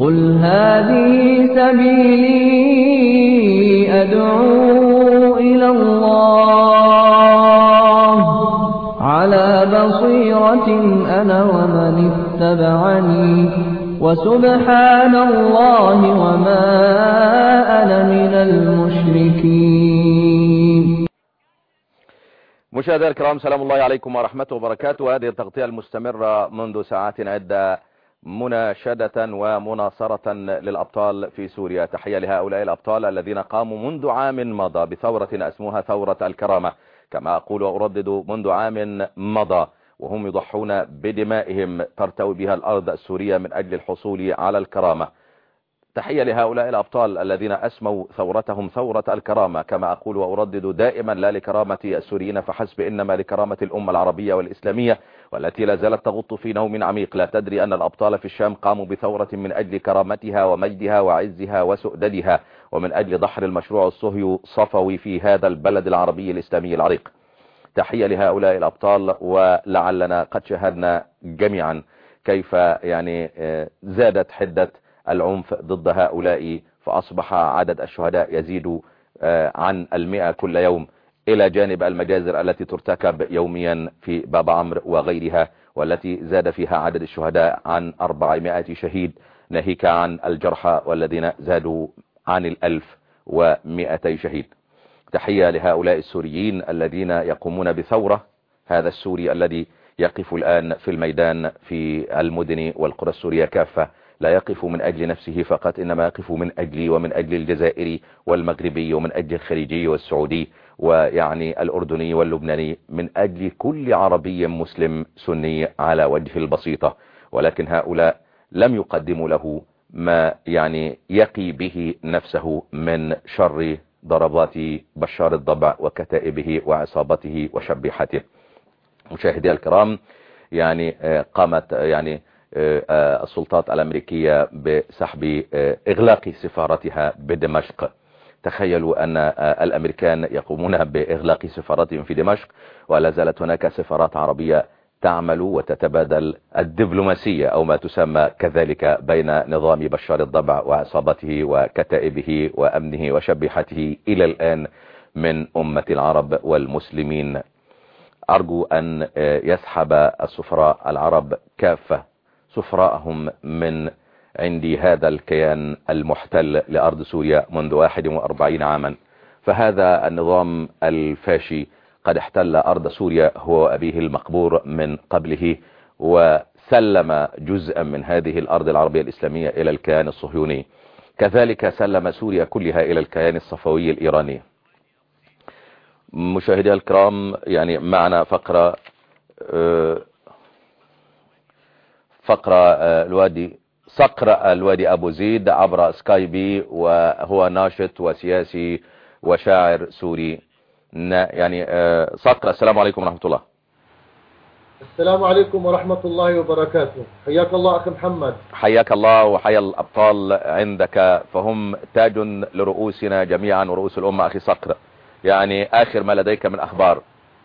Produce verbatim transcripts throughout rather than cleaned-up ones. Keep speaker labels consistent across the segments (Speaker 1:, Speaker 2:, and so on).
Speaker 1: قل هذه سبيلي أدعو إلى الله على بصيرة أنا ومن اتبعني وسبحان الله وما أنا من المشركين.
Speaker 2: مشاهدينا الكرام، سلام الله عليكم ورحمته وبركاته. هذه التغطية المستمرة منذ ساعات عدة مناشدة ومناصرة للأبطال في سوريا. تحية لهؤلاء الأبطال الذين قاموا منذ عام مضى بثورة اسمها ثورة الكرامة، كما أقول وأردد منذ عام مضى، وهم يضحون بدمائهم ترتوي بها الأرض السورية من أجل الحصول على الكرامة. تحية لهؤلاء الأبطال الذين أسموا ثورتهم ثورة الكرامة، كما أقول وأردد دائما لا لكرامة السوريين فحسب، إنما لكرامة الأمة العربية والإسلامية، والتي لا زالت تغط في نوم عميق لا تدري أن الأبطال في الشام قاموا بثورة من أجل كرامتها ومجدها وعزها وسؤددها، ومن أجل دحر المشروع الصهيوني صفوي في هذا البلد العربي الإسلامي العريق. تحية لهؤلاء الأبطال، ولعلنا قد شاهدنا جميعا كيف يعني زادت حدة العنف ضد هؤلاء، فأصبح عدد الشهداء يزيد عن المئة كل يوم، إلى جانب المجازر التي ترتكب يوميا في باب عمرو وغيرها، والتي زاد فيها عدد الشهداء عن أربعمائة شهيد، ناهيك عن الجرحى والذين زادوا عن الألف ومئتي شهيد. تحية لهؤلاء السوريين الذين يقومون بثورة. هذا السوري الذي يقف الآن في الميدان في المدن والقرى السورية كافة لا يقف من أجل نفسه فقط، إنما يقف من أجلي ومن أجل الجزائري والمغربي ومن أجل الخليجي والسعودي ويعني الأردني واللبناني، من أجل كل عربي مسلم سني على وجه البسيطة. ولكن هؤلاء لم يقدموا له ما يعني يقي به نفسه من شر ضربات بشار الضبع وكتائبه وعصابته وشبيحته. مشاهدي الكرام، يعني قامت يعني السلطات الأمريكية بسحب إغلاق سفارتها بدمشق. تخيلوا أن الأمريكان يقومون بإغلاق سفارتهم في دمشق، ولا زالت هناك سفارات عربية تعمل وتتبادل الدبلوماسية أو ما تسمى كذلك بين نظام بشار الضبع وعصابته وكتائبه وأمنه وشبيحته إلى الآن من أمة العرب والمسلمين. أرجو أن يسحب السفراء العرب كافة سفراءهم من عند هذا الكيان المحتل لأرض سوريا منذ واحد وأربعين عاما. فهذا النظام الفاشي قد احتل أرض سوريا هو وأبيه المقبور من قبله، وسلم جزءا من هذه الأرض العربية الإسلامية إلى الكيان الصهيوني، كذلك سلم سوريا كلها إلى الكيان الصفوي الإيراني. مشاهدي الكرام، يعني معنا فقرة فقرة الوادي صقر الوادي أبو زيد عبر سكايبي، وهو ناشط وسياسي وشاعر سوري. يعني صقر، السلام عليكم ورحمة الله.
Speaker 3: السلام عليكم ورحمة الله وبركاته. حياك الله أخي محمد.
Speaker 2: حياك الله وحيا الأبطال عندك، فهم تاج لرؤوسنا جميعا ورؤوس الأمة. أخي صقر، يعني آخر ما لديك من أخبار.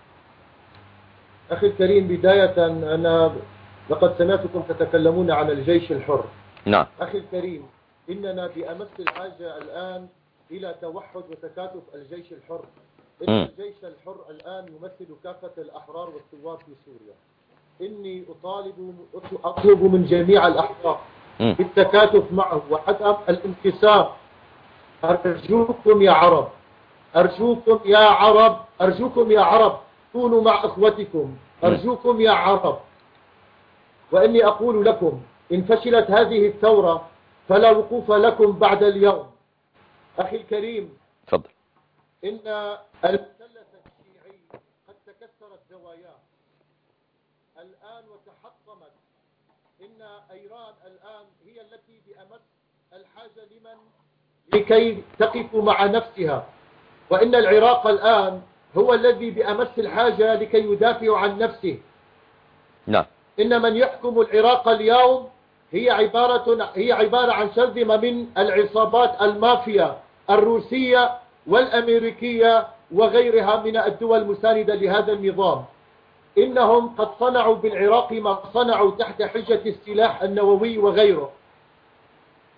Speaker 3: أخي الكريم، بداية أنا لقد سمعتكم تتكلمون عن الجيش الحر.
Speaker 2: نعم.
Speaker 3: أخي الكريم، إننا بأمس الحاجة الآن إلى توحد وتكاتف الجيش الحر. إن م. الجيش الحر الآن يمثل كافة الأحرار والثوار في سوريا. إني أطالب أطلب من جميع الأحرار م. بالتكاتف معه وعدم الانقسام. أرجوكم يا عرب، أرجوكم يا عرب، أرجوكم يا عرب، كونوا مع إخوتكم. أرجوكم يا عرب. وإني أقول لكم، إن فشلت هذه الثورة فلا وقوف لكم بعد اليوم. أخي الكريم،
Speaker 2: تفضل.
Speaker 3: إن المثلث الشيعي قد تكسرت زواياه الآن وتحطمت. إن إيران الآن هي التي بأمس الحاجة لمن لكي تقف مع نفسها، وإن العراق الآن هو الذي بأمس الحاجة لكي يدافع عن نفسه.
Speaker 2: نعم.
Speaker 3: إن من يحكم العراق اليوم هي عبارة هي عبارة عن شرذمة من العصابات المافيا الروسية والأمريكية وغيرها من الدول المساندة لهذا النظام. إنهم قد صنعوا بالعراق ما صنعوا تحت حجة السلاح النووي وغيره.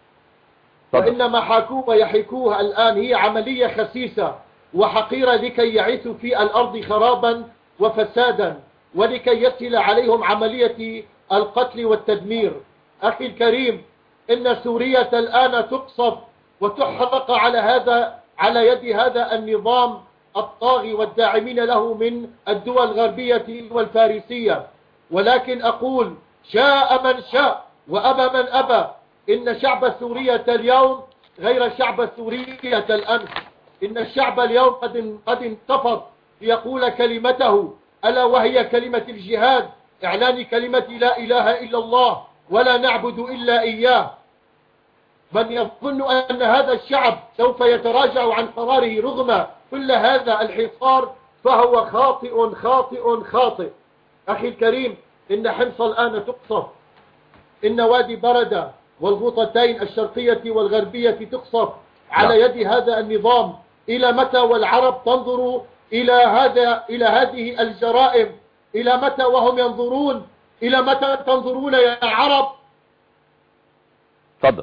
Speaker 3: وإنما حاكوه ويحكوها الآن هي عملية خسيسة وحقيرة لكي يعيثوا في الأرض خرابا وفسادا ولكي يسهل عليهم عملية القتل والتدمير. أخي الكريم، إن سوريا الآن تقصف وتحرق على هذا على يد هذا النظام الطاغي والداعمين له من الدول الغربية والفارسية. ولكن أقول شاء من شاء وأبى من أبى، إن شعب سوريا اليوم غير شعب سوريا الأمس. إن الشعب اليوم قد قد انتفض ليقول كلمته، ألا وهي كلمة الجهاد، إعلان كلمة لا إله إلا الله ولا نعبد إلا إياه. من يظن أن هذا الشعب سوف يتراجع عن قراره رغم كل هذا الحصار فهو خاطئ خاطئ خاطئ. أخي الكريم، إن حمص الآن تقصف، إن وادي بردة والغوطتين الشرقية والغربية تقصف على يد هذا النظام. إلى متى والعرب تنظر إلى هذا إلى هذه الجرائم؟ إلى متى وهم ينظرون؟ إلى متى تنظرون يا عرب؟
Speaker 2: تفضل.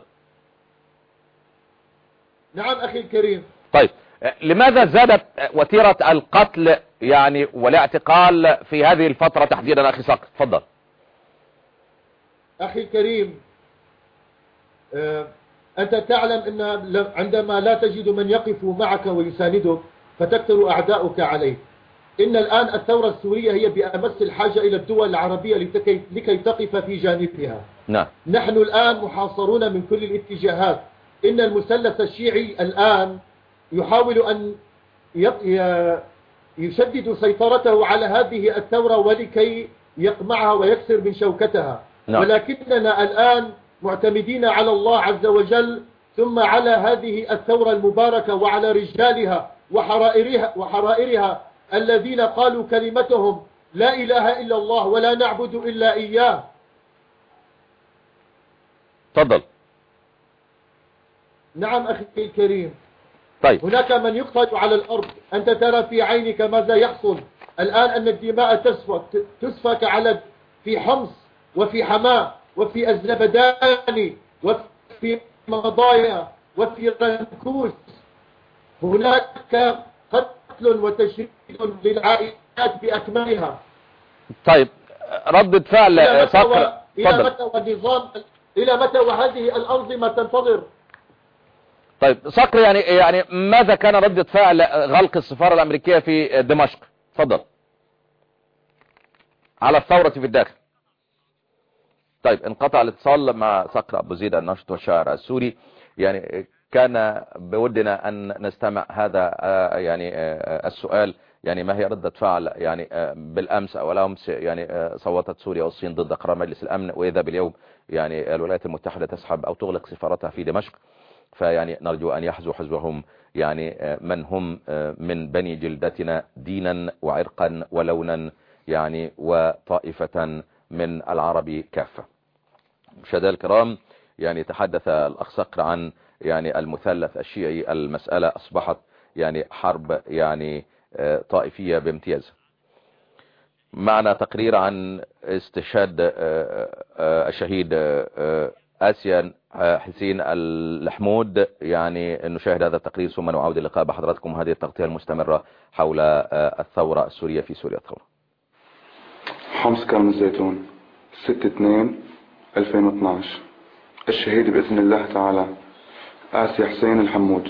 Speaker 3: نعم أخي الكريم.
Speaker 2: طيب، لماذا زادت وتيرة القتل يعني والاعتقال في هذه الفترة تحديدا أخي صقر؟ تفضل.
Speaker 3: أخي الكريم، أنت تعلم أن عندما لا تجد من يقف معك ويساندك فتكثر أعداؤك عليك. إن الآن الثورة السورية هي بأمس الحاجة إلى الدول العربية لكي, لكي تقف في جانبها.
Speaker 2: نعم.
Speaker 3: نحن الآن محاصرون من كل الاتجاهات. إن المثلث الشيعي الآن يحاول أن يشدد سيطرته على هذه الثورة ولكي يقمعها ويكسر من شوكتها. نعم. ولكننا الآن معتمدين على الله عز وجل ثم على هذه الثورة المباركة وعلى رجالها وحرائرها, وحرائرها الذين قالوا كلمتهم لا إله إلا الله ولا نعبد إلا إياه.
Speaker 2: تفضل.
Speaker 3: نعم أخي الكريم.
Speaker 2: طيب.
Speaker 3: هناك من يقتل على الأرض. أنت ترى في عينك ماذا يحصل الآن، أن الدماء تسفك تسفك على في حمص وفي حماة وفي الزبداني وفي مضايا وفي رنكوس. هناك قتل وتشريد للعائلات بأكملها.
Speaker 2: طيب، ردة فعل صقر.
Speaker 3: إلى متى والنظام إلى متى وهذه الأنظمة تنتظر؟
Speaker 2: طيب صقر، يعني يعني ماذا كان ردة فعل غلق السفارة الأمريكية في دمشق؟ تفضل. على الثورة في الداخل. طيب، انقطع الاتصال مع صقر أبو زيد الناشط والشاعر السوري. يعني كان بودنا أن نستمع هذا يعني السؤال، يعني ما هي ردة فعل يعني بالأمس أو الأمس يعني صوتت سوريا والصين ضد قرار مجلس الأمن، وإذا باليوم يعني الولايات المتحدة تسحب أو تغلق سفارتها في دمشق. فيعني نرجو أن يحزوا حزبهم يعني من هم من بني جلدتنا دينا وعرقا ولونا يعني وطائفة من العرب كافة. مشاهدينا الكرام، يعني تحدث الأخ صقر عن يعني المثلث الشيعي. المسألة أصبحت يعني حرب يعني طائفية بامتياز. معنا تقرير عن استشهاد الشهيد آسيا حسين الحمود. يعني نشاهد هذا التقرير ثم نعود اللقاء بحضراتكم هذه التغطية المستمرة حول الثورة السورية في سوريا. الثورة
Speaker 4: حمص كرم الزيتون ستة اثنين ألفين واثناشر. الشهيد بإذن الله تعالى آسيا حسين الحمود.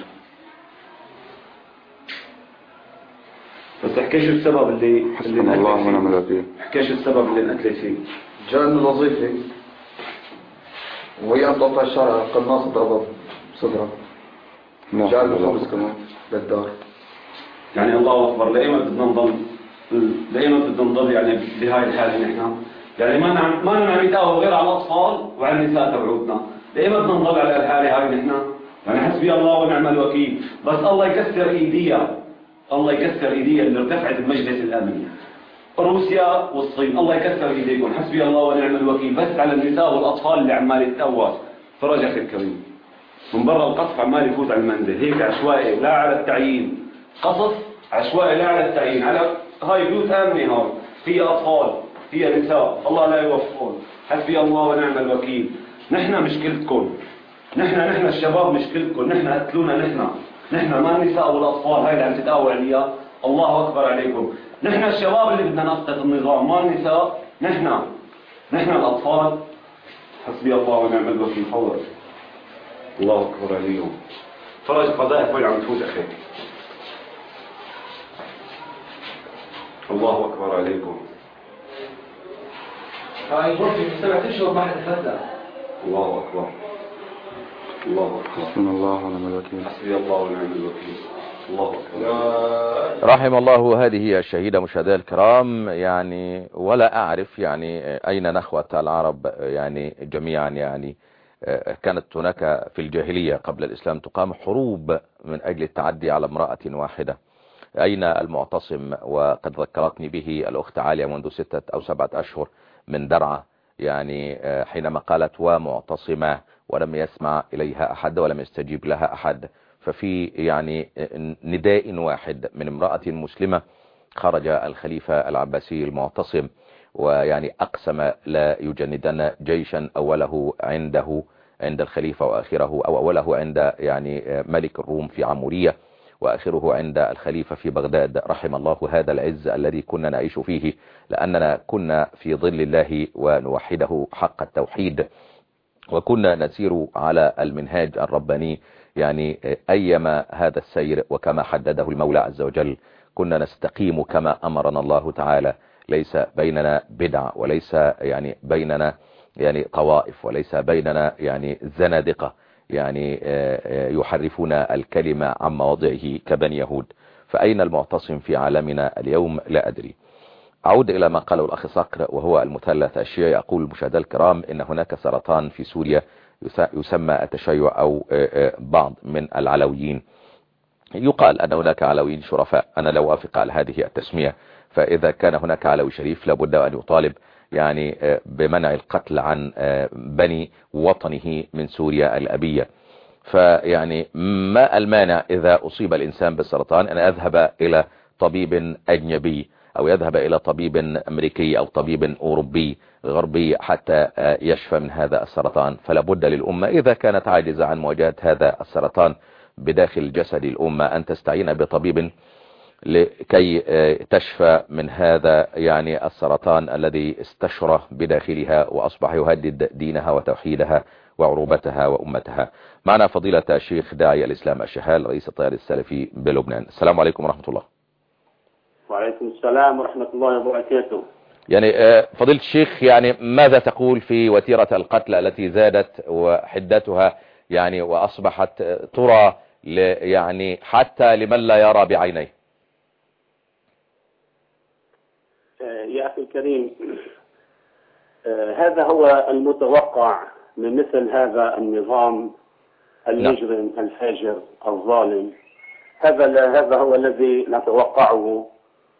Speaker 5: بس احكي شو السبب اللي
Speaker 4: حسبنا الله ونعم الوكيل.
Speaker 5: احكي شو السبب اللي انقتلت فيه؟
Speaker 6: جاء من وظيفة وهي عم تقطع الشارع القناص ضربت بصدرها. جاء له خبز كمان للدار.
Speaker 5: يعني الله اكبر، دائما بدنا نضل دائما بدنا نضل يعني بهاي الحاله نحن، يعني ما نعم ما نعم يتقاوى غير على الاطفال وعلى النساء تبعوتنا، دائما بدنا نضل على الحاله هاي نحن. يعني حسبي الله ونعم الوكيل. بس الله يكسر ايديها، الله يكسر ايديها اللي ارتفعت بمجلس الامن، روسيا والصين. الله يكسر ايديكم، حسبي الله ونعم الوكيل. بس على النساء والاطفال اللي عمال يتقوى. فرج اخي الكريم، من برا القصف عمال يفوت على المنزل هيك عشوائي لا على التعيين، قصف عشوائي لا على التعيين، على هاي بيوت امنه، هاي فيها اطفال فيها نساء، الله لا يوفقون. حسبي الله ونعم الوكيل. نحن مشكلتكم نحن نحن الشباب مشكلتكم، نحن قتلونا، نحن نحن ما النساء والأطفال هاي اللي عم تتقوى عليها. الله أكبر عليكم. نحن الشباب اللي بدنا نسقط النظام، ما النساء. نحن نحن الأطفال. حسبي الله ونعم الوكيل. حول الله أكبر عليهم. فرج قضائك وين عم تفوت أخي. الله أكبر عليكم.
Speaker 6: هاي غرفة سبعة أشهر ما حد فتح.
Speaker 5: الله أكبر. الله أكبر.
Speaker 4: حسبنا الله ونعم الوكيل.
Speaker 5: حسبي الله ونعم الوكيل. الله أكبر.
Speaker 2: رحم الله هذه الشهيدة مشاهدينا الكرام. يعني ولا أعرف يعني أين نخوة العرب يعني جميعا. يعني كانت هناك في الجاهلية قبل الإسلام تقام حروب من أجل التعدي على امرأة واحدة. أين المعتصم؟ وقد ذكرتني به الأخت عالية منذ ستة أو سبعة أشهر من درعا، يعني حينما قالت ومعتصمة ولم يسمع إليها أحد ولم يستجيب لها أحد. ففي يعني نداء واحد من امرأة مسلمة خرج الخليفة العباسي المعتصم ويعني أقسم لا يجندن جيشا أوله عنده عند الخليفة وآخره أو أوله عند يعني ملك الروم في عمورية وآخره عند الخليفة في بغداد. رحم الله هذا العز الذي كنا نعيش فيه، لأننا كنا في ظل الله ونوحده حق التوحيد، وكنا نسير على المنهاج الرباني يعني أيما هذا السير وكما حدده المولى عز وجل. كنا نستقيم كما أمرنا الله تعالى. ليس بيننا بدع وليس يعني بيننا يعني طوائف وليس بيننا يعني زنادقة يعني يحرفون الكلمة عن مواضعه كبني يهود. فأين المعتصم في عالمنا اليوم؟ لا أدري. أعود إلى ما قاله الأخ صقر وهو المثلث الشيعي. يقول المشاهدة الكرام إن هناك سرطان في سوريا يسمى التشيع أو بعض من العلويين. يقال أن هناك علويين شرفاء. أنا لا أوافق على هذه التسمية. فإذا كان هناك علوي شريف لابد أن يطالب يعني بمنع القتل عن بني وطنه من سوريا الأبية. فيعني ما المانع إذا أصيب الإنسان بالسرطان أن يذهب إلى طبيب أجنبي أو يذهب إلى طبيب أمريكي أو طبيب أوروبي غربي حتى يشفى من هذا السرطان؟ فلا بد للأمة إذا كانت عاجزة عن مواجهة هذا السرطان بداخل جسد الأمة أن تستعين بطبيب لكي تشفى من هذا يعني السرطان الذي استشرى بداخلها وأصبح يهدد دينها وتوحيدها وعروبتها وأمتها. معنا فضيلة الشيخ داعي الإسلام الشهال رئيس التيار السلفي بلبنان. السلام عليكم ورحمة الله.
Speaker 7: وعليكم السلام ورحمة الله وبركاته.
Speaker 2: يعني فضيلة الشيخ يعني ماذا تقول في وتيرة القتل التي زادت وحدتها يعني وأصبحت ترى يعني حتى لمن لا يرى بعينيه؟
Speaker 7: يا أخي الكريم، هذا هو المتوقع من مثل هذا النظام المجرم الفاجر الظالم. هذا هذا هو الذي نتوقعه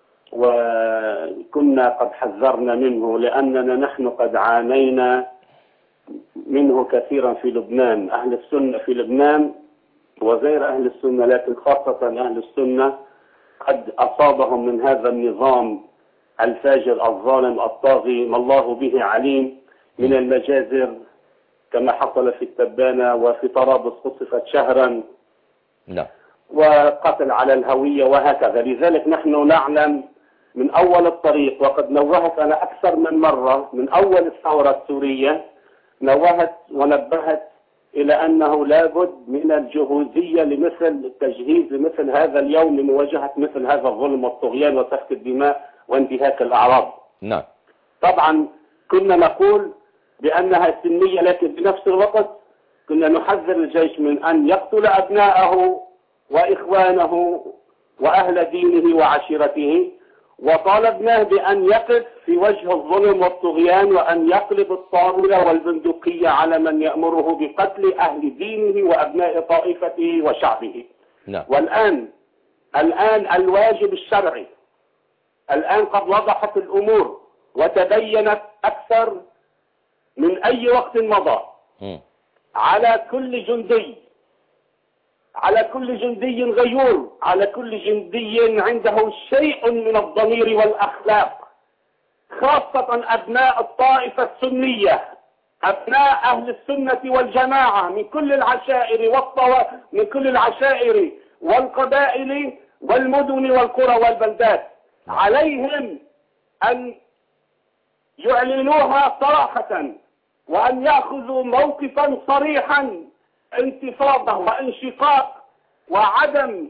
Speaker 7: وكنا قد حذرنا منه، لأننا نحن قد عانينا منه كثيرا في لبنان. أهل السنة في لبنان وغير أهل السنة، لكن خاصة أهل السنة قد أصابهم من هذا النظام الفاجر الظالم الطاغي ما الله به عليم من المجازر، كما حصل في التبانة وفي طرابلس قصفت شهرا
Speaker 2: لا.
Speaker 7: وقتل على الهوية وهكذا. لذلك نحن نعلم من أول الطريق، وقد نوهت أنا أكثر من مرة من أول الثورة السورية، نوهت ونبهت إلى أنه لابد من الجهوزية لمثل التجهيز لمثل هذا اليوم لمواجهة مثل هذا الظلم والطغيان وسفك الدماء وانتهاك الأعراض.
Speaker 2: نعم.
Speaker 7: طبعا كنا نقول بأنها سلمية، لكن في نفس الوقت كنا نحذر الجيش من أن يقتل أبناءه وإخوانه وأهل دينه وعشيرته، وطالبناه بأن يقف في وجه الظلم والطغيان وأن يقلب الطاولة والبندقية على من يأمره بقتل أهل دينه وأبناء طائفته وشعبه.
Speaker 2: نعم.
Speaker 7: والآن الآن الواجب الشرعي، الآن قد وضحت الأمور وتبينت أكثر من أي وقت مضى.
Speaker 2: م.
Speaker 7: على كل جندي على كل جندي غيور، على كل جندي عنده شيء من الضمير والأخلاق، خاصة أبناء الطائفة السنية أبناء أهل السنة والجماعة من كل العشائر والطوائف، من كل العشائر والقبائل والمدن والقرى والبلدات، عليهم أن يعلنوها صراحة وأن يأخذوا موقفا صريحا، انتفاضة وانشقاق وعدم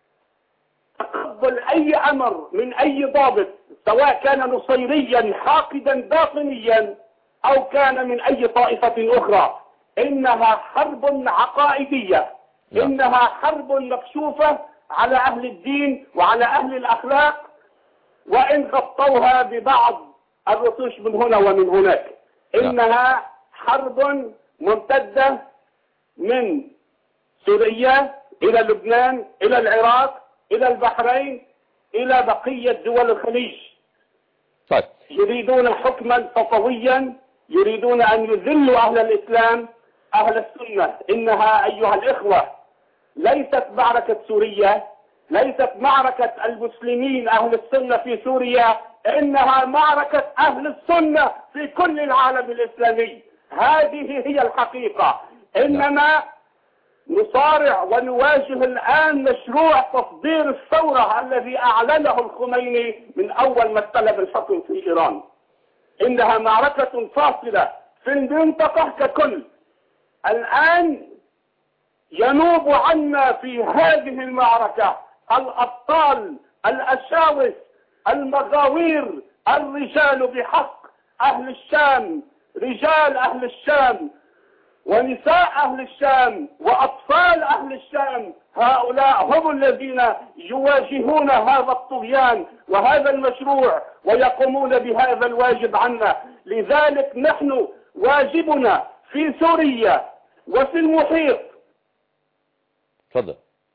Speaker 7: تقبل أي أمر من أي ضابط، سواء كان نصيريا حاقدا باطنيا أو كان من أي طائفة أخرى. إنها حرب عقائدية، إنها حرب مكشوفة على أهل الدين وعلى أهل الأخلاق، وإن غطوها ببعض الرطوش من هنا ومن هناك. إنها حرب ممتدة من سوريا إلى لبنان إلى العراق إلى البحرين إلى بقية دول الخليج.
Speaker 2: طيب.
Speaker 7: يريدون حكما صفويا، يريدون أن يذلوا أهل الإسلام أهل السنة. إنها أيها الإخوة ليست معركة سوريا، ليست معركة المسلمين أهل السنة في سوريا، إنها معركة أهل السنة في كل العالم الإسلامي. هذه هي الحقيقة. إنما نصارع ونواجه الآن مشروع تصدير الثورة الذي أعلنه الخميني من أول ما استلم الحكم في إيران. إنها معركة فاصلة في المنطقة ككل. الآن ينوب عنا في هذه المعركة الأبطال الأشاوس المغاوير الرجال بحق أهل الشام، رجال أهل الشام ونساء أهل الشام وأطفال أهل الشام. هؤلاء هم الذين يواجهون هذا الطغيان وهذا المشروع ويقومون بهذا الواجب عنا. لذلك نحن واجبنا في سوريا وفي المحيط.
Speaker 2: تفضل.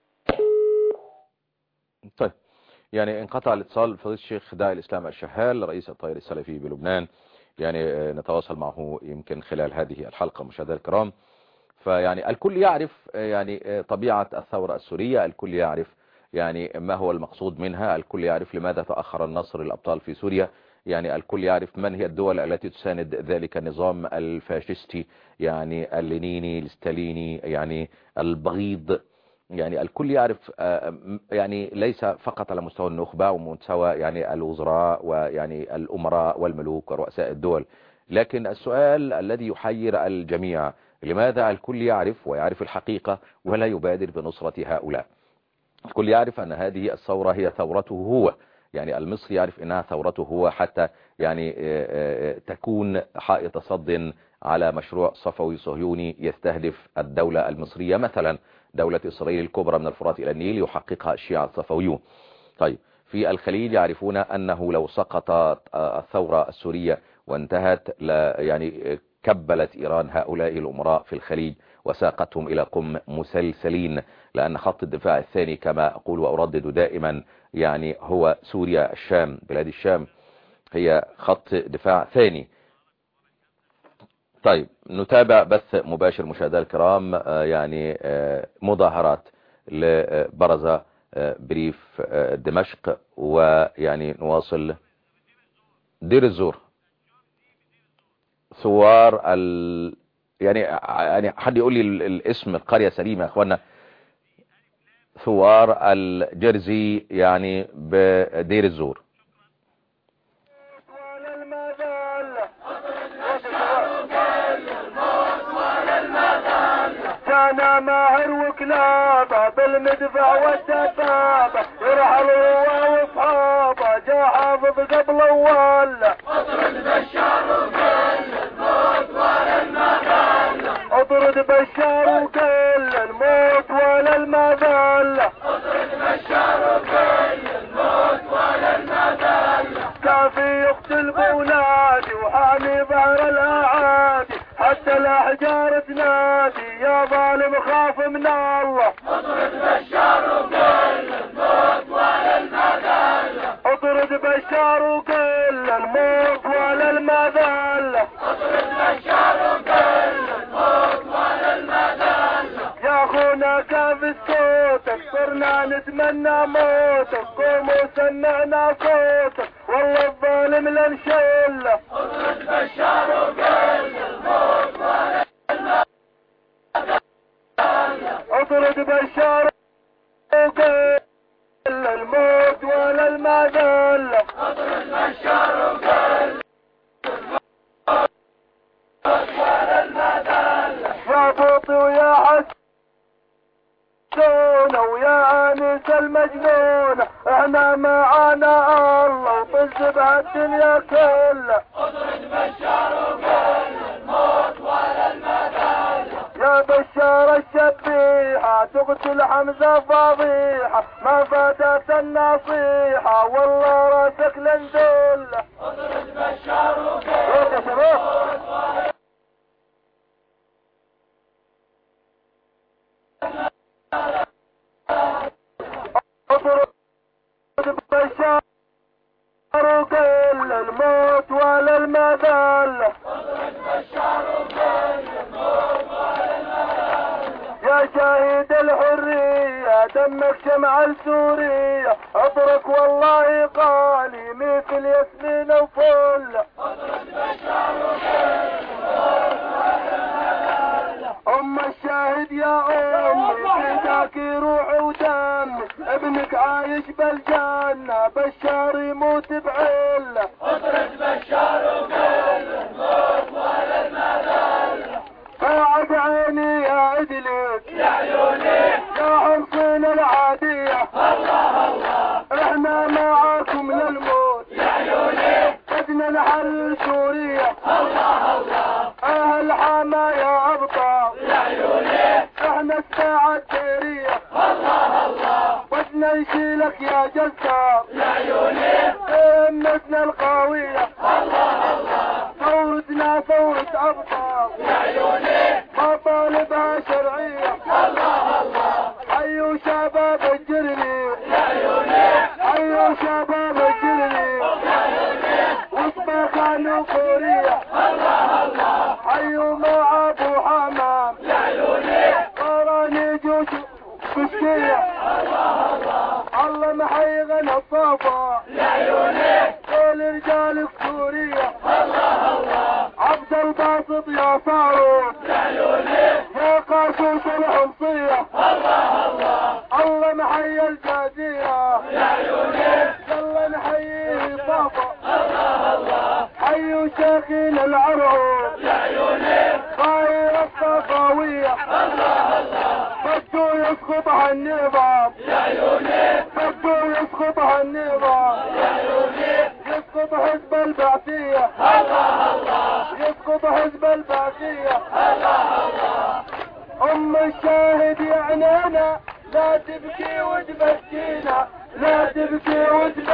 Speaker 2: طيب، يعني انقطع الاتصال فضيلة الشيخ داعي الإسلام الشهال رئيس التيار السلفي بلبنان، يعني نتواصل معه يمكن خلال هذه الحلقة مشاهدينا الكرام. فيعني الكل يعرف يعني طبيعة الثورة السورية، الكل يعرف يعني ما هو المقصود منها، الكل يعرف لماذا تأخر النصر للأبطال في سوريا، يعني الكل يعرف من هي الدول التي تساند ذلك النظام الفاشستي يعني اللينيني الستاليني يعني البغيض. يعني الكل يعرف يعني ليس فقط على مستوى النخبة ومستوى يعني الوزراء ويعني الأمراء والملوك ورؤساء الدول، لكن السؤال الذي يحير الجميع لماذا الكل يعرف ويعرف الحقيقة ولا يبادر بنصرة هؤلاء؟ الكل يعرف أن هذه الثورة هي ثورته هو، يعني المصري يعرف أنها ثورته هو حتى يعني تكون حائط صد على مشروع صفوي صهيوني يستهدف الدولة المصرية، مثلا دولة إسرائيل الكبرى من الفرات إلى النيل يحققها الشيعة الصفويون. طيب، في الخليج يعرفون أنه لو سقطت الثورة السورية وانتهت يعني كبلت إيران هؤلاء الأمراء في الخليج وساقتهم إلى قم مسلسلين، لأن خط الدفاع الثاني كما أقول وأردد دائما يعني هو سوريا الشام، بلاد الشام هي خط دفاع ثاني. طيب، نتابع بث مباشر مشاهدينا الكرام يعني مظاهرات لبرزة بريف دمشق، ويعني نواصل دير الزور. ثوار ال يعني يعني حد يقول لي الاسم القرية سليمة يا اخوانا. ثوار الجرزي يعني بدير الزور.
Speaker 8: جانا ماهر وكلابه بالمدفع والدبابه يرحل هو واصحابه جا حافظ قبل ولا اطرد بشار وقل الموت ولا المذله اطرد بشار وقل الموت ولا المذله اطرد بشار وقل الموت ولا المذله كافي يقتل بولادي وحامي ظهر الاعادي حتى الاحجار تنادي يا ظالم خاف من الله اطرد بشار وقل الموت ولا المذله اطرد بشار وقل الموت ولا المذله اطرد بشار وقل الموت ولا المذله يا اخونا كافي صوتك صرنا نتمنى موتك قوموا سمعنا صوتك والله الظالم لنشله اطرد بشار وقل الموت اطرد بشار وقل الموت ولا المذل اطرد بشار وقل الموت ولا المذل يا بوطي ويا حسون ويا انس المجنون احنا معانا الله وطز بهالدنيا كلها اطرد بشار وقل الموت ولا المذل يا بشار الشبيحة تقتل حمزة فضيحة ما فاتت النصيحة والله راسك لنزل اطرد بشار وقل اطرد بشار وقل الموت ولا المذل اطرد بشار وقل الموت ولا المذل يا شهيد الحرية دمك شمع السورية عطرك والله قالي مثل ياسمين وفل اطرد بشار وقل الموت ولا المذل ام الشاهد يا امي فداك روح ودمي ابنك عايش بالجنة بشار يموت بعله اطرد بشار وقل الموت ولا المذل قاعد عيني يا عدلك يا عيوني يا حمصين العادية الله الله احنا معاكم للموت يا عيوني بدنا نحل سوريا الله الله اهل حما يا ابطال يا عيوني احنا الساعة الديرية الله الله بدنا نشيلك يا جزار يا عيوني همتنا القوية الله الله ثورتنا ثورة ابطال يا عيوني مطالبها شرعية الله الله حيوا شباب الجرني يا عيوني حيوا شباب الجرني يا عيوني وصبا خانوا كوريا الله الله حيوا مع ابو حمام يا عيوني قراني جوش بشكية الله الله الله محي غنى الصافا يا عيوني كل رجالك سوريا الله الله عبد الباسط يا صاروخ يا عيوني يا قاشوش الحمصية الله الله الله محي الجازية يا عيوني يلا نحييه صافا الله الله حيوا شيخين العرعوب يا عيوني طاير الصفاوية الله الله بدو يسقطها النظام يا عيوني بدو يسقطها النظام يا عيوني يسقط حزب البعثية الله الله يسقط حزب البعثية الله الله ام الشاهد يا عنينا لا تبكي وتبكينا لا تبكي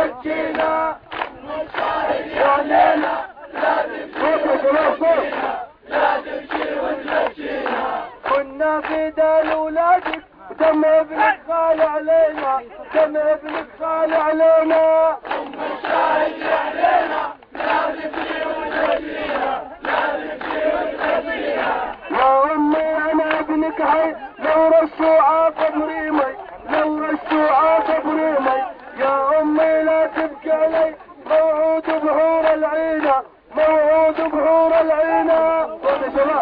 Speaker 8: وتبكينا ام الشاهد يا عنينا لا تبكي وتبكينا لا تبكي وتبكينا كنا في دار ولادك دم ابنك خال علينا دم ابنك خال علينا ام الشاهد يا علينا لا تبكي وتبكينا لا تبكي وتبكينا يا امي انا ابنك حي لو رشوا عاقب ريمي لو رشوا عاقب ريمي يا امي لا تبكي علي موعود بحور العينة موعود بحور العينة صوت يا شباب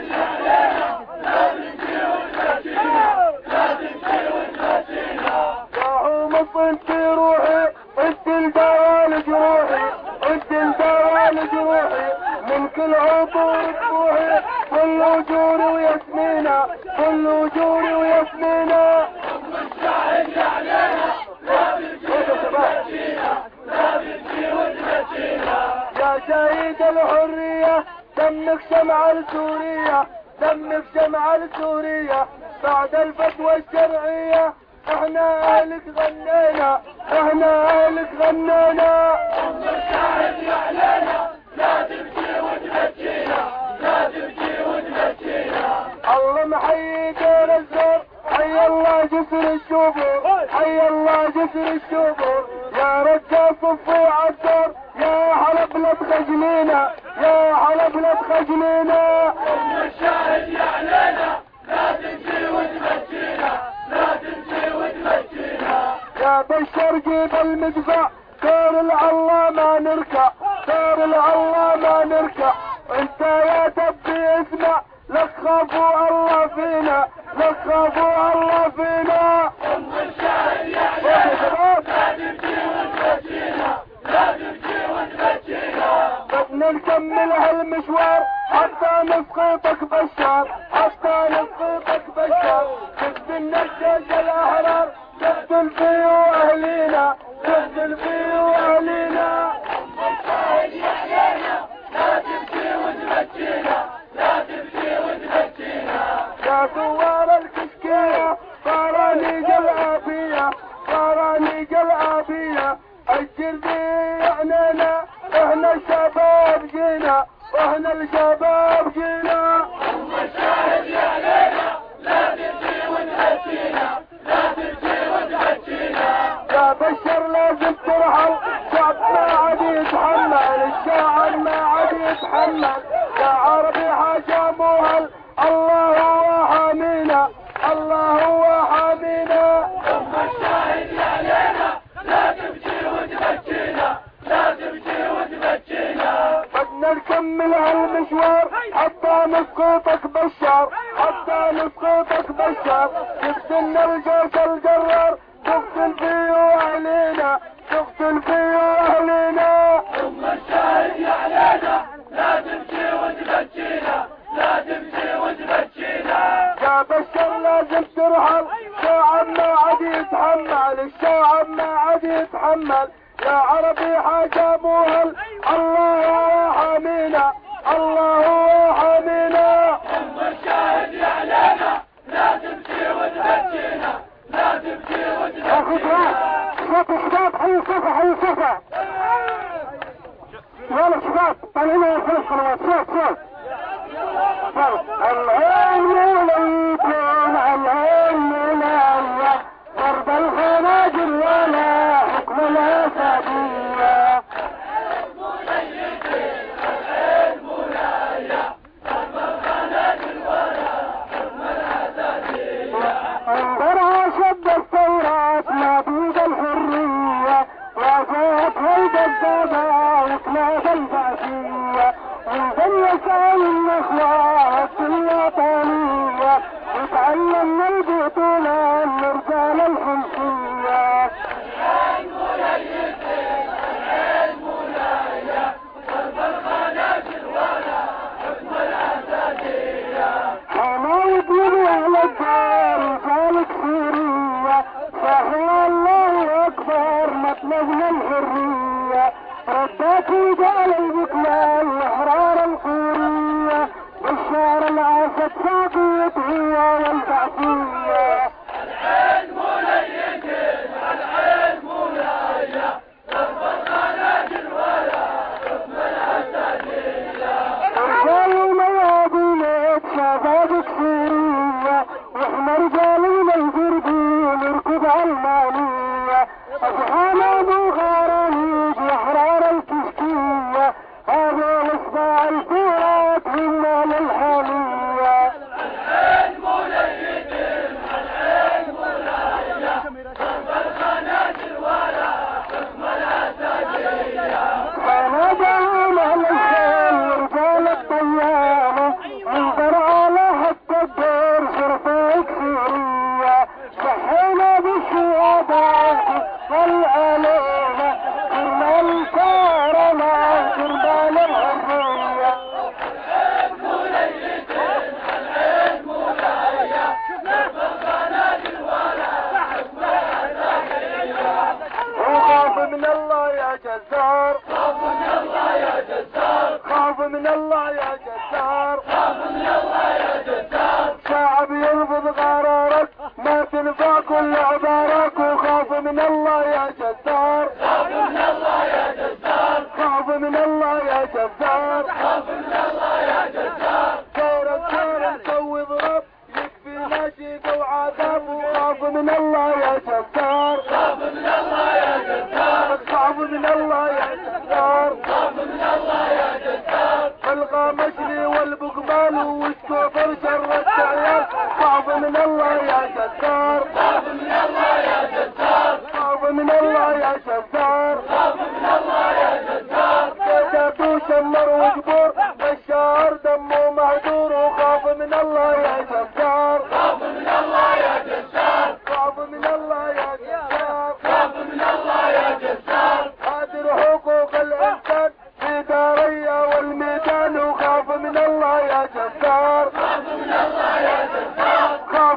Speaker 8: انت روحي انت الدوال جروحي انت الدوال جروحي من كل عطور طموحي كل وجوري وياسمينة كل وجوري وياسمينة ام الشاهد يا علينا لا تبكي وتبكينا لا تبكي وتبكينا يا شهيد الحرية دمك شمع السورية دمك شمع السورية بعد الفتوى الشرعية احنا اهلك غنينا احنا اهلك غنينا ام الشاهد يا علينا لا تبكي وتبكينا لا تبكي وتبكينا الله محيي دير الزور حي الله جسر الشبور حي الله جسر الشبور يا رجال صفي عالدور يا حلب لا تخجلينا يا حلب لا تخجلينا ام الشاهد يا علينا لا تبكي وتبكينا لا تبكي وتبكينا يا بشر جيب المدفع دور العلا ما نركع دور العلا ما نركع انت يا تبي اسمع لا تخافوا الله فينا خافوا الله فينا.
Speaker 9: ام الشاهد يا علينا لا تبكي وتبكينا لا تبكي وتبكينا.
Speaker 8: بدنا نكمل هالمشوار حتى نسقطك بشار حتى نسقطك بشار. تقتل الجيش الاحرار تقتل فيه اهلينا تقتل فيه اهلينا.
Speaker 9: ام الشاهد يا علينا لا تبكي وتبكينا لا تبكي وتبكينا.
Speaker 8: يا ثوار الكشكية صاراني جلابية صاراني جلابية. الجردي عنينا احنا الشباب جينا احنا الشباب جينا.
Speaker 9: ام الشاهد يا علينا لا تبكي وتبكينا لا تبكي وتبكينا.
Speaker 8: يا بشر لازم ترحل شعب ما عاد يتحمل الشاعر ما عاد يتحمل. يا عربي حاجة مهل الله هو حامينا الله هو حامينا.
Speaker 9: ام الشاهد يا علينا لا تبكي وتبكينا لا تبكي وتبكينا.
Speaker 8: بدنا نكمل هالمشوار حتى نسقطك بشار حتى نسقطك بشار. تقتلنا الجيش الجرار تقتل فيه اهلينا تقتل فيه اهلينا.
Speaker 9: ام الشاهد يا علينا لا تبكي وتبكينا لا تبكي وتبكينا.
Speaker 8: يا بشر لازم ترحل الشعب ما عاد يتحمل الشعب ما عاد يتحمل. يا عربي حاجة مهل الله هو حامينا الله هو حامينا.
Speaker 9: ام الشاهد يا علينا لا تبكي وتبكينا لا تبكي وتبكينا.
Speaker 8: صوت الشباب حي صفا حي صفا يلا شباب طالعين يا فلس صلوات صوت صوت صوت. العلم ليكون العلم لا ضرب الخناجر ولا حكم الاسدية. انظرها شد الثورات نبيذ الحرية وفات هيدا الدبا وطلاب البعثية. انظر يسأل النخوة الوطنية وتعلمنا البطولة الرجال الحمصية. حماية من أهل الدار رجال كثيرية صحيح الله أكبر مطلبنا الحرية. ردات رجال البكلاء الأحرار الخورية بالشعر العاسد ساقيت هي والبعثية.
Speaker 9: العين مليتين العين ملاية ضرب الخناجر ولا حكم الاسدية.
Speaker 8: رجال الميادين شباب كثيرية واحنا رجالنا الجردين نركض علمانية. اصحابنا ابو غرانيج واحرار الكشكية هذا الاصبع الفيرات هنا للحالية.
Speaker 9: العين مليتين العين ملاية ضرب الخناجر ولا حكم الاسدية.
Speaker 8: انا داعم على الخيل رجال الطيانة انظر على حتى الدور شرفة كثيرية. صحينا بالشهادات والعلينا كرنا الكرمة كرنا الحرية.
Speaker 9: العين مليتين العين ملاية ضرب الخناجر ولا حكم الاسدية.
Speaker 8: وخاف من الله يا جزار
Speaker 9: خاف من الله يا جزار
Speaker 8: خاف من الله يا جزار.
Speaker 9: خاف من الله يا جزار.
Speaker 8: شعب يرفض قرارك ما تنفع كل عبارك وخاف من الله يا جزار
Speaker 9: خاف من الله يا جزار.
Speaker 8: خاف من الله يا جزار.
Speaker 9: خاف من الله يا جزار.
Speaker 8: دورك دور مسوي ضرب يكفي ناشد وعذاب وخاف من الله يا جزار.
Speaker 9: خاف من الله يا جزار.
Speaker 8: خاف من الله يا جزار.
Speaker 9: خاف من الله يا جزار.
Speaker 8: الغى مشري والبقبال والسوفر شرت عيال خاف من الله يا جزار.
Speaker 9: خاف من الله يا جزار.
Speaker 8: خاف من الله يا جزار.
Speaker 9: خاف من الله يا جزار.
Speaker 8: كتبوا شمر وجبور بشار دمه مهدور وخاف من الله يا جزار.
Speaker 9: خاف من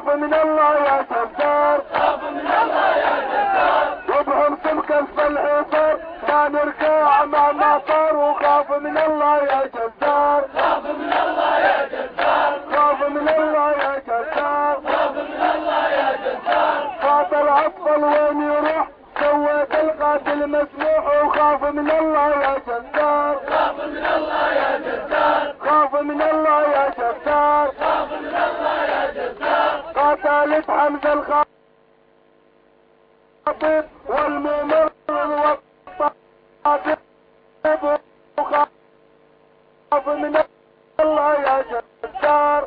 Speaker 8: خاف من الله يا جزار
Speaker 9: خاف من الله يا جزار
Speaker 8: وبهم سمكة في الحصار ما نرجع مع مطار وخاف من الله يا جزار
Speaker 9: خاف من الله يا جزار
Speaker 8: خاف من الله يا جزار
Speaker 9: خاف من الله يا جزار
Speaker 8: خاطر عطل وين يروح سويت القاتل مسموح وخاف من الله يا جزار
Speaker 9: خاف من الله يا جزار
Speaker 8: خاف من الله يا جزار
Speaker 9: خاف من الله يا جزار
Speaker 8: قاتلت حمزة الخاطب والممر والطاطب وخاف من الله يا جزار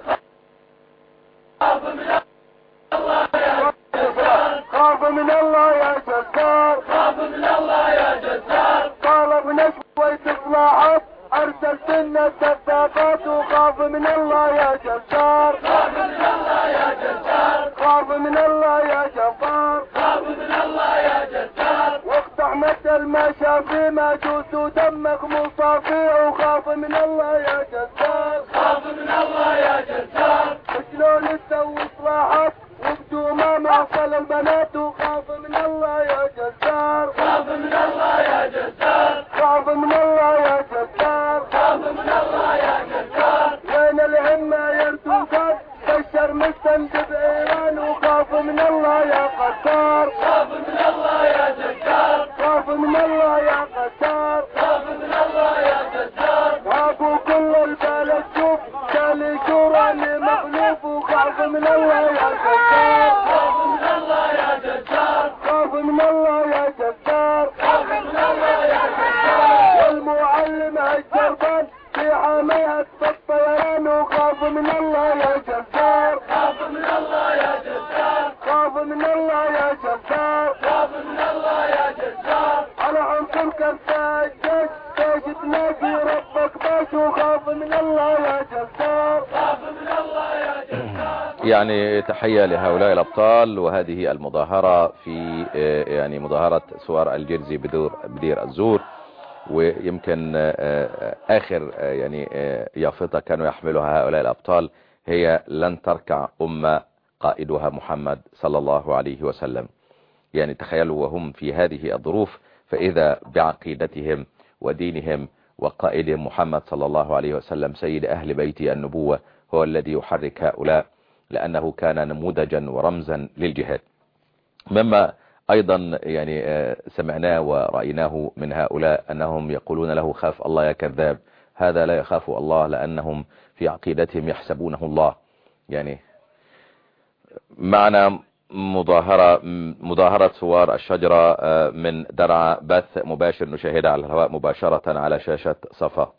Speaker 9: خاف من الله يا جزار
Speaker 8: خاف من الله يا جزار
Speaker 9: خاف من الله يا جزار
Speaker 8: طالبنا شوية اصلاحات ارسلت لنا الدبابات وخاف من الله يا جزار
Speaker 9: خاف من الله يا جزار
Speaker 8: خاف من الله يا جبار
Speaker 9: خاف من الله يا جزار
Speaker 8: واقطع مثل ما شافي ماجوس ودمك مصافي وخاف من الله يا جزار
Speaker 9: خاف من الله يا جزار
Speaker 8: شلون تسوي اصلاحات وبدو ما معصل البنات وخاف من الله يا جزار
Speaker 9: خاف من الله يا جزار
Speaker 8: خاف من الله يا جزار
Speaker 9: خاف من الله يا جزار
Speaker 8: وين الهمة يا رتوقات بشر مستنجد ايران وخاف من الله يا قتار
Speaker 9: خاف من الله يا جزار
Speaker 8: خاف من الله يا قتار
Speaker 9: خاف من الله يا جزار
Speaker 8: هابوا كل البلد شوف تالي شوراني مغلوب وخاف من الله يا جزار
Speaker 9: خاف من الله يا جزار
Speaker 8: خاف من الله يا جزار
Speaker 9: خاف من الله يا جزار
Speaker 8: والمعلم هالجربان في حماية الطيران وخاف من الله يا جزار
Speaker 9: خاف من الله يا جزار
Speaker 8: خاف من الله يا جزار
Speaker 9: خاف من الله يا جزار
Speaker 8: على عنكم كفاج جيش جيش تنادي ربك باش وخاف من الله يا جزار
Speaker 9: خاف من الله يا جزار
Speaker 2: يعني تحية لهؤلاء الأبطال. وهذه المظاهرة في يعني مظاهرة ثوار الجرزي بدور بدير الزور. ويمكن آخر يعني يافطة كانوا يحملها هؤلاء الأبطال هي لن تركع أمة قائدها محمد صلى الله عليه وسلم. يعني تخيلوا وهم في هذه الظروف فإذا بعقيدتهم ودينهم وقائدهم محمد صلى الله عليه وسلم سيد أهل بيت النبوة هو الذي يحرك هؤلاء، لأنه كان نموذجا ورمزا للجهاد. مما أيضا يعني سمعناه ورأيناه من هؤلاء أنهم يقولون له خاف الله يا كذاب. هذا لا يخاف الله لأنهم في عقيدتهم يحسبونه الله. يعني معنا مظاهرة مظاهرة ثوار الشجرة من درعا، بث مباشر نشاهدها على الهواء مباشرة على شاشة صفا.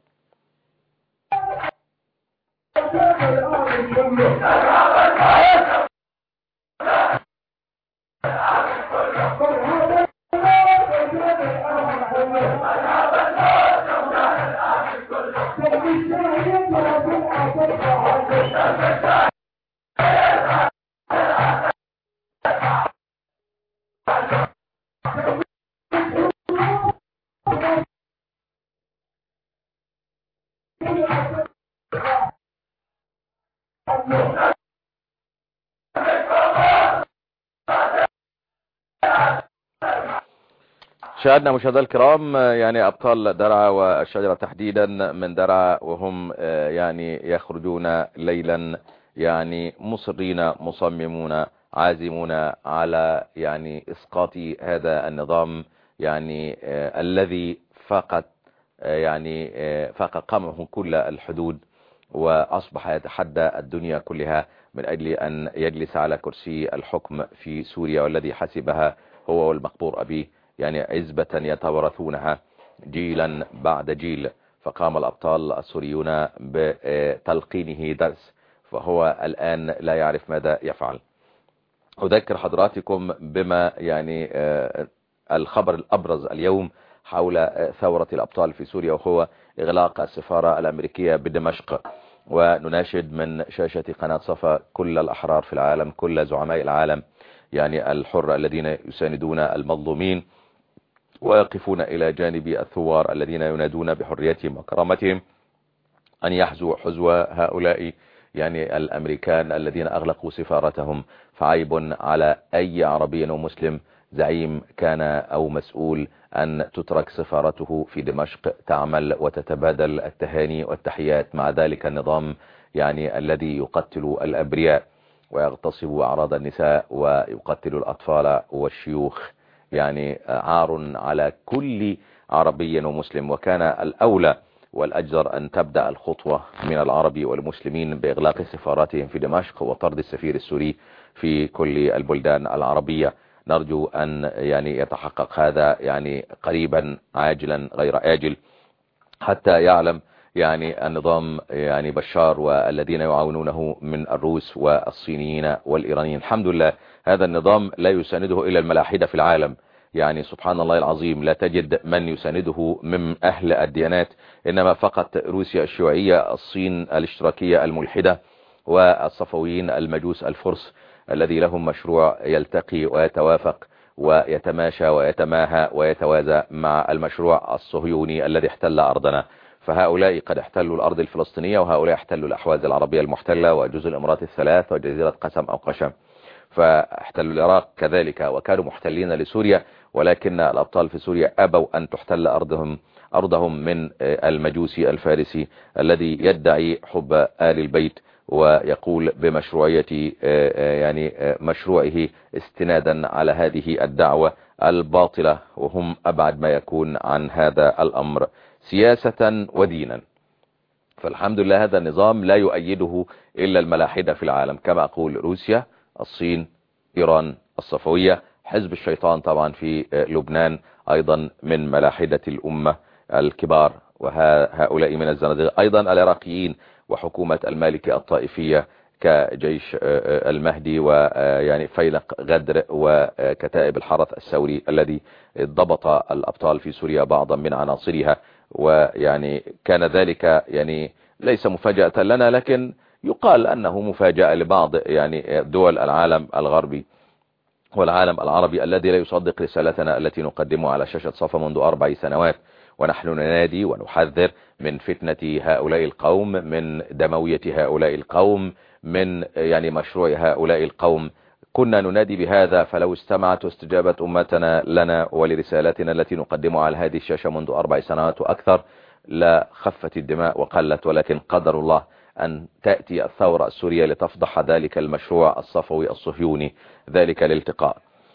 Speaker 2: شاهدنا مشاهدينا الكرام يعني أبطال درعا والشجرة تحديدا من درعا وهم يعني يخرجون ليلا يعني مصرين مصممون عازمون على يعني إسقاط هذا النظام يعني الذي فقط يعني فقط قمعه كل الحدود وأصبح يتحدى الدنيا كلها من أجل أن يجلس على كرسي الحكم في سوريا، والذي حسبها هو والمقبور أبيه يعني عزبة يتورثونها جيلا بعد جيل. فقام الأبطال السوريون بتلقينه درس، فهو الآن لا يعرف ماذا يفعل. أذكر حضراتكم بما يعني الخبر الأبرز اليوم حول ثورة الأبطال في سوريا، وهو إغلاق السفارة الأمريكية بدمشق. ونناشد من شاشة قناة صفا كل الأحرار في العالم، كل زعماء العالم يعني الحر الذين يساندون المظلومين ويقفون إلى جانب الثوار الذين ينادون بحريتهم وكرامتهم، أن يحزوا حزو هؤلاء يعني الأمريكان الذين أغلقوا سفارتهم، فعيب على أي عربي ومسلم زعيم كان أو مسؤول أن تترك سفارته في دمشق تعمل وتتبادل التهاني والتحيات مع ذلك النظام يعني الذي يقتل الأبرياء ويغتصب أعراض النساء ويقتل الأطفال والشيوخ. يعني عار على كل عربي ومسلم. وكان الأولى والأجدر أن تبدأ الخطوة من العرب والمسلمين بإغلاق سفاراتهم في دمشق وطرد السفير السوري في كل البلدان العربية. نرجو أن يعني يتحقق هذا يعني قريبا عاجلا غير آجل، حتى يعلم يعني النظام يعني بشار والذين يعاونونه من الروس والصينيين والإيرانيين. الحمد لله هذا النظام لا يسانده إلا الملاحدة في العالم. يعني سبحان الله العظيم لا تجد من يسانده من أهل الديانات، إنما فقط روسيا الشيوعية، الصين الاشتراكية الملحدة، والصفويين المجوس الفرس الذي لهم مشروع يلتقي ويتوافق ويتماشى ويتماهى ويتوازى مع المشروع الصهيوني الذي احتل أرضنا. فهؤلاء قد احتلوا الأرض الفلسطينية، وهؤلاء احتلوا الأحواز العربية المحتلة وجزء الإمارات الثلاث وجزيرة قسم أو قشم، فاحتلوا العراق كذلك، وكانوا محتلين لسوريا، ولكن الأبطال في سوريا أبوا أن تحتل أرضهم أرضهم من المجوسي الفارسي الذي يدعي حب آل البيت ويقول بمشروعية يعني مشروعه استنادا على هذه الدعوة الباطلة، وهم أبعد ما يكون عن هذا الأمر سياسة ودينا. فالحمد لله هذا النظام لا يؤيده إلا الملاحدة في العالم، كما أقول روسيا، الصين، إيران، الصفوية، حزب الشيطان طبعا في لبنان أيضا من ملاحدة الأمة الكبار، وهؤلاء من الزنادقة، أيضا العراقيين وحكومة المالكي الطائفية كجيش المهدي ويعني فيلق غدر وكتائب الحرس الثوري الذي ضبط الأبطال في سوريا بعضا من عناصرها. ويعني كان ذلك يعني ليس مفاجأة لنا، لكن يقال أنه مفاجأة لبعض يعني دول العالم الغربي والعالم العربي الذي لا يصدق رسالتنا التي نقدمها على شاشة صفا منذ أربع سنوات، ونحن ننادي ونحذر من فتنة هؤلاء القوم، من دموية هؤلاء القوم، من يعني مشروع هؤلاء القوم. كنا ننادي بهذا، فلو استمعت واستجابت أمتنا لنا ولرسالتنا التي نقدمها على هذه الشاشة منذ أربع سنوات وأكثر لا خفت الدماء وقلت، ولكن قدر الله أن تأتي الثورة السورية لتفضح ذلك المشروع الصفوي الصهيوني، ذلك الالتقاء.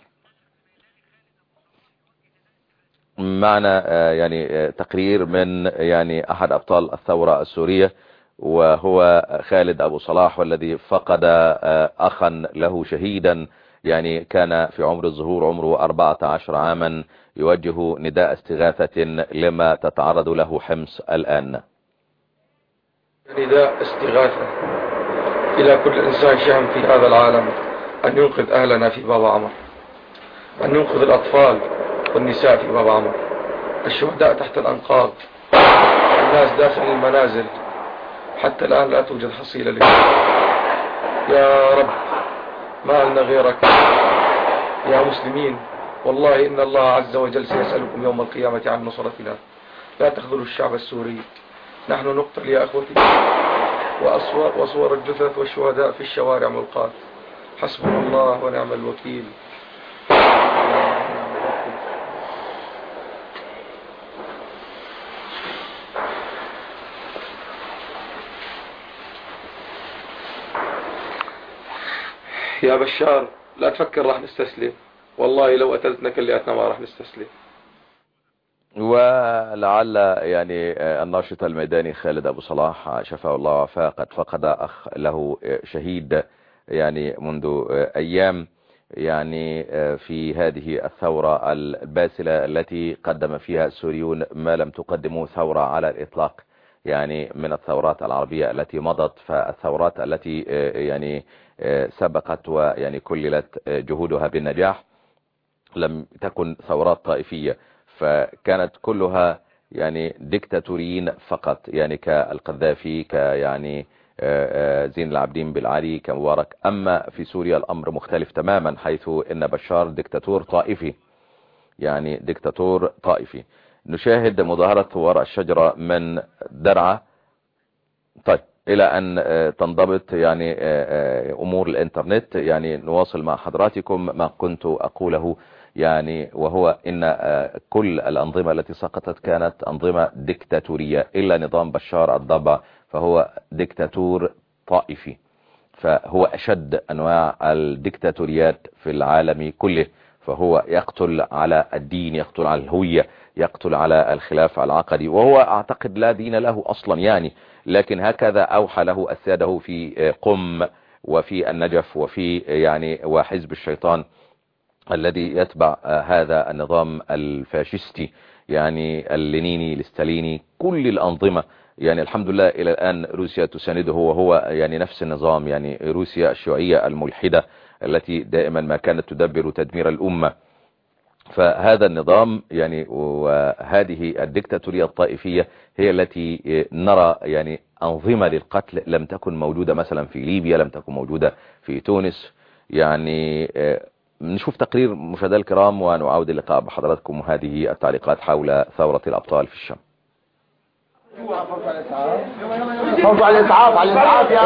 Speaker 2: معنا يعني تقرير من يعني أحد أبطال الثورة السورية، وهو خالد أبو صلاح، والذي فقد أخا له شهيدا يعني كان في عمر الظهور عمره أربعة عشر عاما، يوجه نداء استغاثة لما تتعرض له حمص الآن.
Speaker 6: نداء استغاثة إلى كل إنسان شهم في هذا العالم أن ينقذ أهلنا في باب عمر، أن ينقذ الأطفال والنساء في باب عمر، الشهداء تحت الأنقاض، الناس داخل المنازل، حتى الآن لا توجد حصيلة لهم. يا رب ما لنا غيرك يا مسلمين، والله إن الله عز وجل سيسألكم يوم القيامة عن نصرتنا. لا تخذلوا الشعب السوري، نحن نقتل يا أخوتي، وأصور, وصور الجثث والشهداء في الشوارع ملقاة. حسبنا الله ونعم الوكيل. يا بشار لا تفكر راح نستسلم، والله لو أتلتنا كلياتنا ما راح نستسلم.
Speaker 2: ولعل يعني الناشط الميداني خالد أبو صلاح شفاه الله وعافاه قد فقد أخ له شهيد يعني منذ أيام، يعني في هذه الثورة الباسلة التي قدم فيها السوريون ما لم تقدمه ثورة على الإطلاق يعني من الثورات العربية التي مضت. فالثورات التي يعني سبقت ويعني كللت جهودها بالنجاح لم تكن ثورات طائفية، فكانت كلها يعني ديكتاتوريين فقط، يعني كالقذافي، كيعني زين العابدين بالعلي، كمبارك. أما في سوريا الأمر مختلف تماما، حيث إن بشار ديكتاتور طائفي، يعني ديكتاتور طائفي. نشاهد مظاهرة ثوار الشجرة من درعا. طيب إلى أن تنضبط يعني أمور الإنترنت، يعني نواصل مع حضراتكم ما كنت أقوله، يعني وهو إن كل الأنظمة التي سقطت كانت أنظمة ديكتاتورية إلا نظام بشار الضبع، فهو ديكتاتور طائفي، فهو أشد أنواع الديكتاتوريات في العالم كله، فهو يقتل على الدين، يقتل على الهوية، يقتل على الخلاف العقدي، وهو أعتقد لا دين له أصلا يعني، لكن هكذا أوحى له أسياده في قم وفي النجف وفي يعني وحزب الشيطان الذي يتبع هذا النظام الفاشستي، يعني اللينيني الستاليني، كل الأنظمة. يعني الحمد لله إلى الآن روسيا تسانده، وهو يعني نفس النظام، يعني روسيا الشيوعية الملحدة التي دائما ما كانت تدبر تدمير الأمة. فهذا النظام يعني وهذه الدكتاتورية الطائفية هي التي نرى يعني أنظمة للقتل لم تكن موجودة مثلا في ليبيا، لم تكن موجودة في تونس. يعني نشوف تقرير مشاهدينا الكرام ونعود اللقاء بحضراتكم، وهذه التعليقات حول ثورة الأبطال في الشام.
Speaker 8: صوتوا على الإسعاف، على الإسعاف يا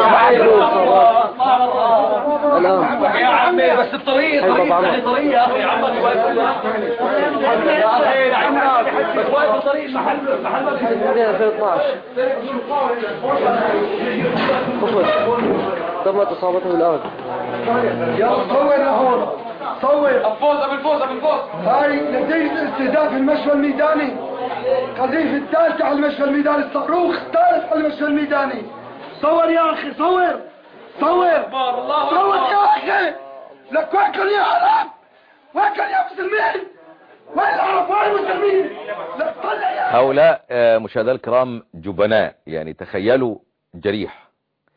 Speaker 8: عمي يا عمي، بس الطريق طريق طريق يا أخي، عمك واقف يا أخي بس واقف الطريق محل محل ألفين واثناشر تمت إصابته الآن. يا صور لهون، صور الفوز بالفوز بالفوز. هاي نتيجة استهداف المشفى الميداني، قذيفة الثالثة على المشفى الميداني، الصاروخ الثالث على المشفى الميداني. صور يا أخي، صور صور صور يا أخي، لك وين يا عرب، وين يا مسلمين، وين العرب، وين المسلمين، لك طلع يا.
Speaker 2: هؤلاء مشاهدينا الكرام جبناء، يعني تخيلوا جريح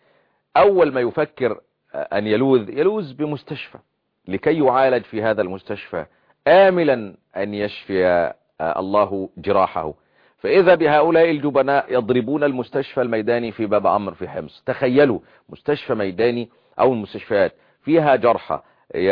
Speaker 2: أول ما يفكر أن يلوذ يلوذ بمستشفى لكي يعالج في هذا المستشفى، آملا أن يشفي الله جراحه، فإذا بهؤلاء الجبناء يضربون المستشفى الميداني في باب عمرو في حمص. تخيلوا مستشفى ميداني أو المستشفيات فيها جرحى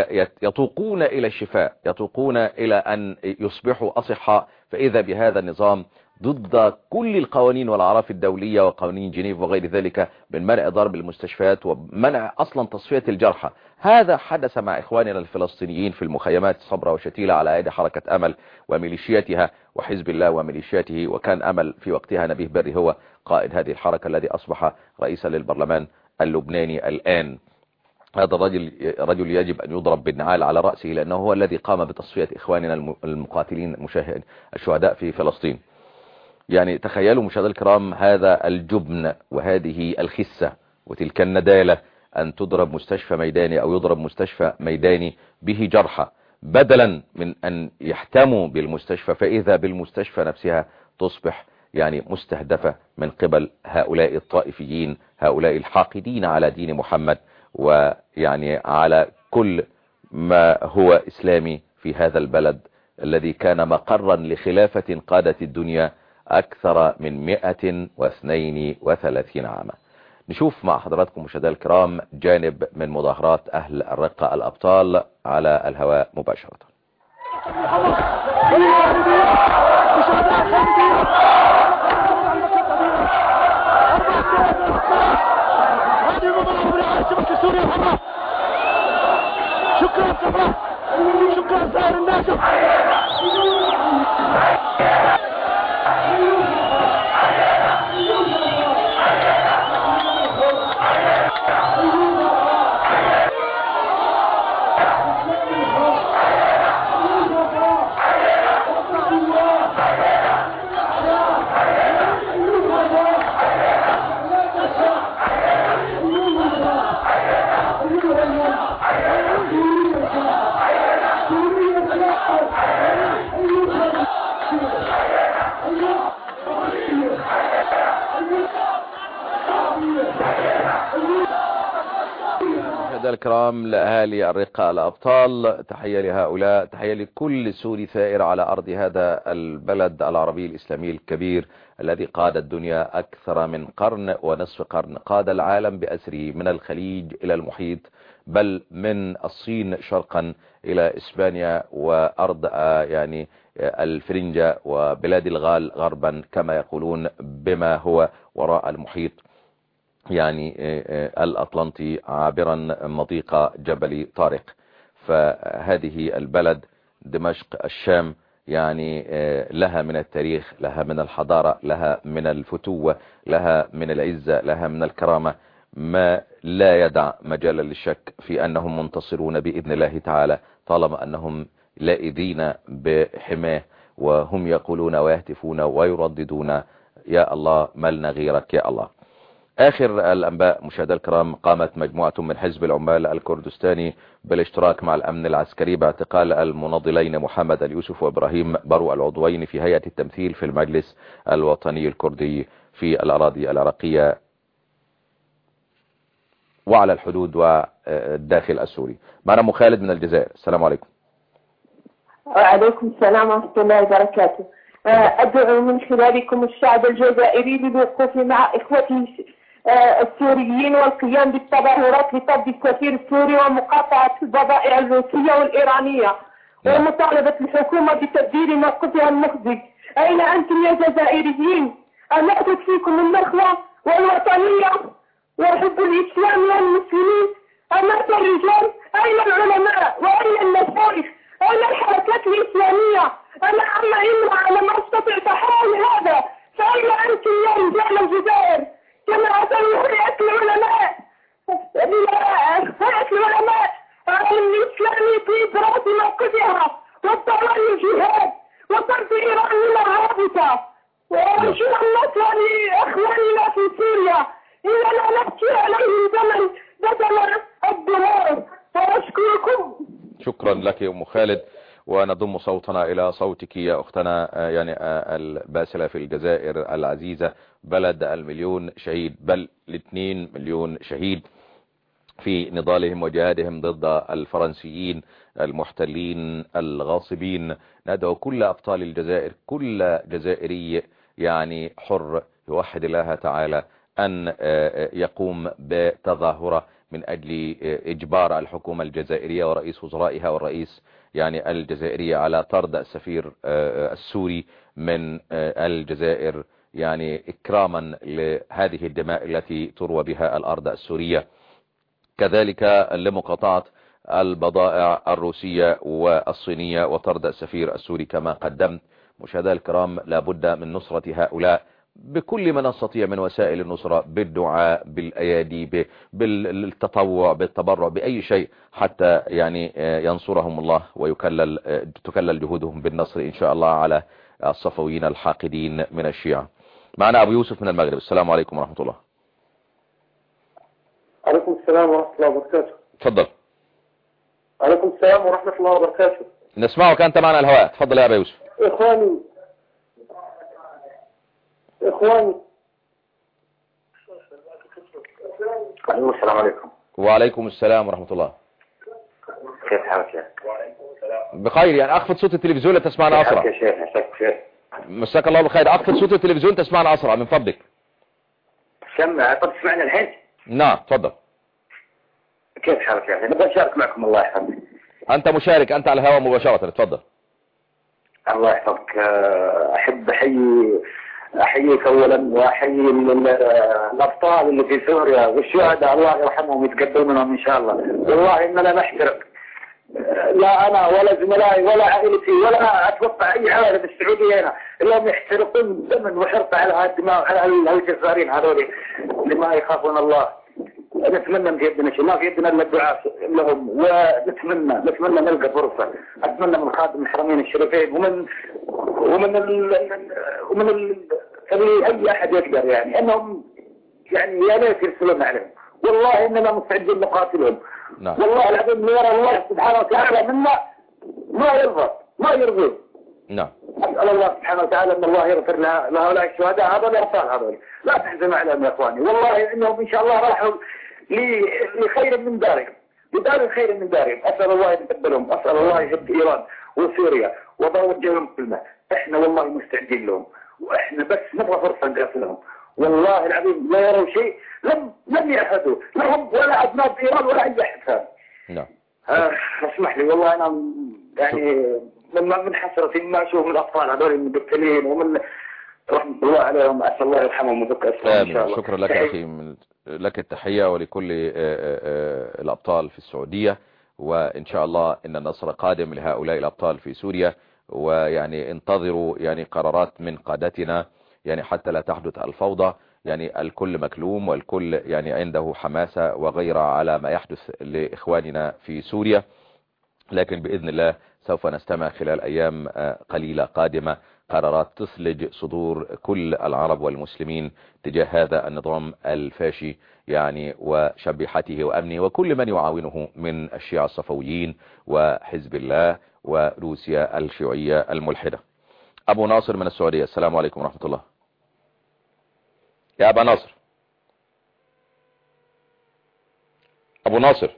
Speaker 2: يتوقون إلى الشفاء، يتوقون إلى أن يصبحوا أصحاء، فإذا بهذا النظام ضد كل القوانين والأعراف الدولية وقوانين جنيف وغير ذلك من منع ضرب المستشفيات ومنع أصلا تصفية الجرحى. هذا حدث مع إخواننا الفلسطينيين في المخيمات صبرا وشتيلة على أيدي حركة أمل وميليشياتها وحزب الله وميليشياته، وكان أمل في وقتها نبيه بري هو قائد هذه الحركة الذي أصبح رئيسا للبرلمان اللبناني الآن. هذا الرجل رجل يجب أن يضرب بالنعال على رأسه، لأنه هو الذي قام بتصفية إخواننا المقاتلين مشاهد الشهداء في فلسطين. يعني تخيلوا مشاهدينا الكرام هذا الجبن وهذه الخسة وتلك الندالة، أن تضرب مستشفى ميداني أو يضرب مستشفى ميداني به جرحى، بدلا من أن يحتموا بالمستشفى، فإذا بالمستشفى نفسها تصبح يعني مستهدفة من قبل هؤلاء الطائفيين، هؤلاء الحاقدين على دين محمد ويعني على كل ما هو إسلامي في هذا البلد الذي كان مقرا لخلافة قادت الدنيا أكثر من مئة واثنين وثلاثين عاما. نشوف مع حضراتكم مشاهدينا الكرام جانب من مظاهرات أهل الرقة الأبطال على الهواء مباشرة.
Speaker 8: شكرا صبرا، شكرا سائر الناس.
Speaker 2: الكرام لأهالي الرقة الأبطال، تحية لهؤلاء، تحية لكل سوري ثائر على أرض هذا البلد العربي الإسلامي الكبير الذي قاد الدنيا أكثر من قرن ونصف قرن، قاد العالم بأسره من الخليج إلى المحيط، بل من الصين شرقا إلى إسبانيا وأرض يعني الفرنجة وبلاد الغال غربا كما يقولون بما هو وراء المحيط. يعني الأطلنطي عابرا مضيق جبل طارق. فهذه البلد دمشق الشام يعني لها من التاريخ، لها من الحضارة، لها من الفتوة، لها من العزة، لها من الكرامة ما لا يدع مجالا للشك في أنهم منتصرون بإذن الله تعالى، طالما أنهم لائذين بحماه وهم يقولون ويهتفون ويرددون يا الله ملنا غيرك يا الله. آخر الأنباء مشاهدينا الكرام، قامت مجموعة من حزب العمال الكردستاني بالاشتراك مع الأمن العسكري باعتقال المناضلين محمد اليوسف وإبراهيم برو العضوين في هيئة التمثيل في المجلس الوطني الكردي في الأراضي العراقية وعلى الحدود والداخل السوري. معنا أم خالد من الجزائر. السلام عليكم.
Speaker 10: وعليكم السلام ورحمة الله وبركاته. أدعو من خلالكم الشعب الجزائري للوقوف مع إخوته السوريين والقيام بالتظاهرات لطرد السفير السوري ومقاطعة البضائع الروسية والإيرانية ومطالبة الحكومة بتبديل موقفها المخزي. أين أنتم يا جزائريين؟ ألا تكفيكم النخوة والوطنية وحب الإسلام والمسلمين؟ أمات الرجال؟ أين العلماء وأين المشايخ؟ أين الحركات الإسلامية؟ أنا أما إمرأة لم أستطع تحمل هذا، فأين أنتم يا رجال الجزائر؟ كما أتوا هيئة العلماء هيئة العلماء العالم الإسلامي بإبراز موقفها والضرر الجهاد وطرد إيران من الرابطة وأرجو النصر لإخواننا في سوريا إننا نبكي عليهم زمن بدل الدمار. وأشكركم.
Speaker 2: شكرا لك يا أم خالد، ونضم صوتنا إلى صوتك يا أختنا يعني الباسلة في الجزائر العزيزة، بلد المليون شهيد بل الاثنين مليون شهيد في نضالهم وجهادهم ضد الفرنسيين المحتلين الغاصبين. ندعو كل أبطال الجزائر، كل جزائري يعني حر يوحد الله تعالى أن يقوم بتظاهرة من أجل إجبار الحكومة الجزائرية ورئيس وزرائها والرئيس يعني الجزائرية على طرد السفير السوري من الجزائر، يعني إكراما لهذه الدماء التي تروى بها الأرض السورية. كذلك لمقاطعة البضائع الروسية والصينية وطرد السفير السوري كما قدمت. مشاهدينا الكرام، لابد من نصرة هؤلاء بكل ما نستطيع من وسائل النصرة، بالدعاء، بالأيادي، بالتطوع، بالتبرع، بأي شيء حتى يعني ينصرهم الله ويكلل تكلل جهودهم بالنصر إن شاء الله على الصفويين الحاقدين من الشيعة. معنا أبو يوسف من المغرب. السلام عليكم ورحمة الله.
Speaker 11: عليكم السلام ورحمة الله وبركاته.
Speaker 2: تفضل.
Speaker 11: عليكم السلام ورحمة الله وبركاته.
Speaker 2: نسمعك أنت معنا الهواء. تفضل يا أبو يوسف.
Speaker 11: إخواني إخواني
Speaker 12: السلام عليكم.
Speaker 2: وعليكم السلام ورحمة الله.
Speaker 12: كيف حالك يا
Speaker 2: بخير؟ يعني أخفض صوت التلفزيون لتسمعنا أسرع.
Speaker 12: يا شيخ مساك بخير.
Speaker 2: مساك الله بالخير. أخفض صوت التلفزيون تسمعنا أسرع من فضلك.
Speaker 12: سمع. طب تسمعنا الحين؟
Speaker 2: نعم تفضل.
Speaker 12: كيف حالك يا أخي؟ نبغى نشارك معكم. الله يحفظك.
Speaker 2: أنت مشارك، أنت على الهواء مباشرة. تفضل.
Speaker 12: الله يحفظك. أحب أحيي أحييك أولا وأحيي الأبطال اللي في سوريا والشهداء، الله يرحمهم ويتقبل منهم إن شاء الله. والله إننا نحترق، لا أنا ولا زملائي ولا عائلتي ولا أتوقع أي عائلة بالسعودية هنا إلا يحترقون دما وحرقة على هالدماء على هالجزارين هذول اللي ما يخافون الله. نتمنى في يدنا شيء، ما في يدنا إلا الدعاء لهم، ونتمنى نتمنى نلقى فرصة. أتمنى من خادم الحرمين الشريفين ومن ومن ال ومن ال أي أحد يقدر يعني أنهم يعني يا ليت يرسلون عليهم. والله إننا مستعدين نقاتلهم.
Speaker 2: نعم.
Speaker 12: والله العظيم يرى الله سبحانه وتعالى منا ما يرضى ما يرضي.
Speaker 2: نعم.
Speaker 12: أسأل الله سبحانه وتعالى أن الله يغفر لهؤلاء الشهداء هذول الأبطال هذول، لا تحزنوا عليهم يا إخواني. والله إنهم إن شاء الله راحوا لخير من دارهم، لدار خير من دارهم. أسأل الله يتقبلهم، أسأل الله يهد إيران وسوريا وبوجه لهم كلمة. إحنا والله مستعدين لهم، وإحنا بس نبغى فرصة نقاتلهم. والله العظيم لا يروا شيء لم لم يعهدوا لهم ولا أبناء إيران ولا أي أحد ثاني.
Speaker 2: نعم.
Speaker 12: آه اسمح لي والله أنا يعني من من حسرتي ما أشوف من الأطفال هذول المقتلين ومن رحمة الله عليهم، أسأل الله يرحمهم ويذكر أسلام إن شاء الله.
Speaker 2: شكرا لك أخي، من لك التحية ولكل الأبطال في السعودية، وإن شاء الله إن النصر قادم لهؤلاء الأبطال في سوريا، ويعني انتظروا يعني قرارات من قادتنا يعني حتى لا تحدث الفوضى. يعني الكل مكلوم والكل يعني عنده حماسة وغيرة على ما يحدث لإخواننا في سوريا، لكن بإذن الله سوف نستمع خلال أيام قليلة قادمة قرارات تثلج صدور كل العرب والمسلمين تجاه هذا النظام الفاشي يعني وشبيحته وأمنه وكل من يعاونه من الشيعة الصفويين وحزب الله وروسيا الشيوعية الملحدة. أبو ناصر من السعودية، السلام عليكم ورحمة الله. يا أبا ناصر، أبو ناصر،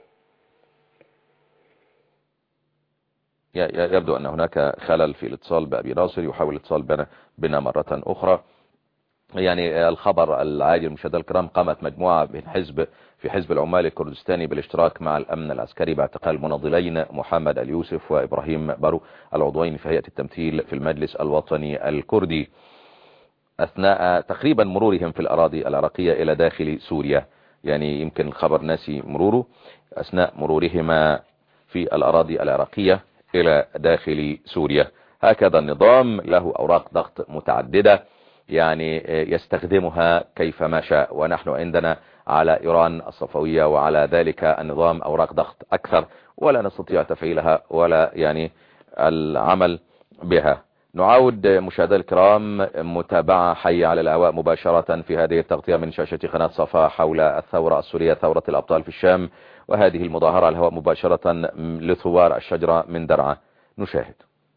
Speaker 2: يبدو أن هناك خلل في الاتصال بأبي ناصر، يحاول الاتصال بنا, بنا مرة أخرى. يعني الخبر العاجل مشاهدينا الكرام، قامت مجموعة من حزب في حزب العمال الكردستاني بالاشتراك مع الأمن العسكري باعتقال مناضلين محمد اليوسف وإبراهيم بارو العضوين في هيئة التمثيل في المجلس الوطني الكردي أثناء تقريبا مرورهم في الأراضي العراقية إلى داخل سوريا. يعني يمكن الخبر ناسي مروره، أثناء مرورهما في الأراضي العراقية إلى داخل سوريا. هكذا النظام له أوراق ضغط متعددة يعني يستخدمها كيفما شاء، ونحن عندنا على إيران الصفوية وعلى ذلك النظام أوراق ضغط أكثر ولا نستطيع تفعيلها ولا يعني العمل بها. نعود مشاهدينا الكرام متابعة حية على الهواء مباشرة في هذه التغطية من شاشة قناة صفا حول الثورة السورية، ثورة الأبطال في الشام، وهذه المظاهرة على الهواء مباشرة لثوار الشجرة من درعا. نشاهد.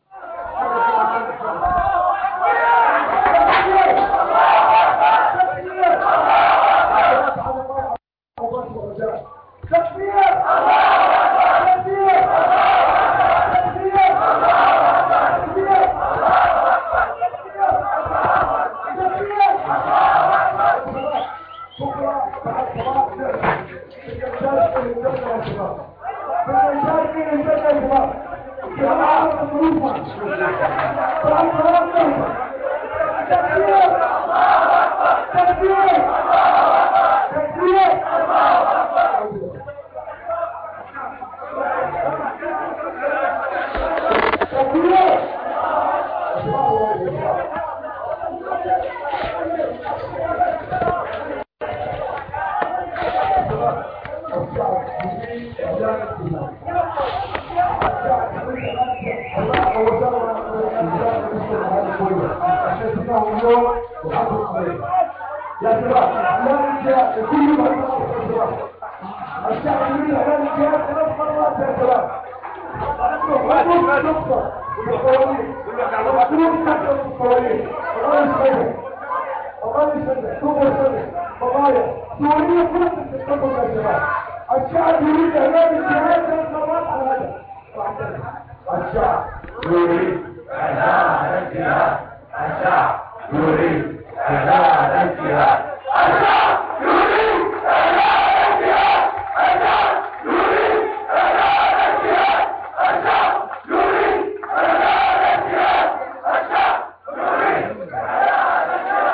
Speaker 9: الشعب يريد اعلان الجهاد للقرارات على هذا. الشعب يريد اعلان الجهاد. الشعب يريد اعلان الجهاد. الشعب يريد اعلان الجهاد. الشعب يريد اعلان الجهاد. الشعب يريد اعلان الجهاد. الشعب يريد اعلان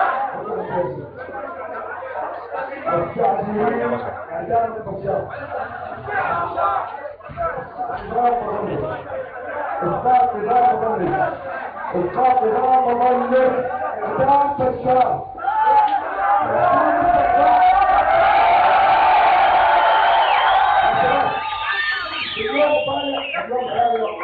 Speaker 9: الجهاد. الشعب يريد اعلان الجهاد. إسقاط نظام مظلم، إسقاط نظام مظلم، إسقاط بشار. اليوم طالع اليوم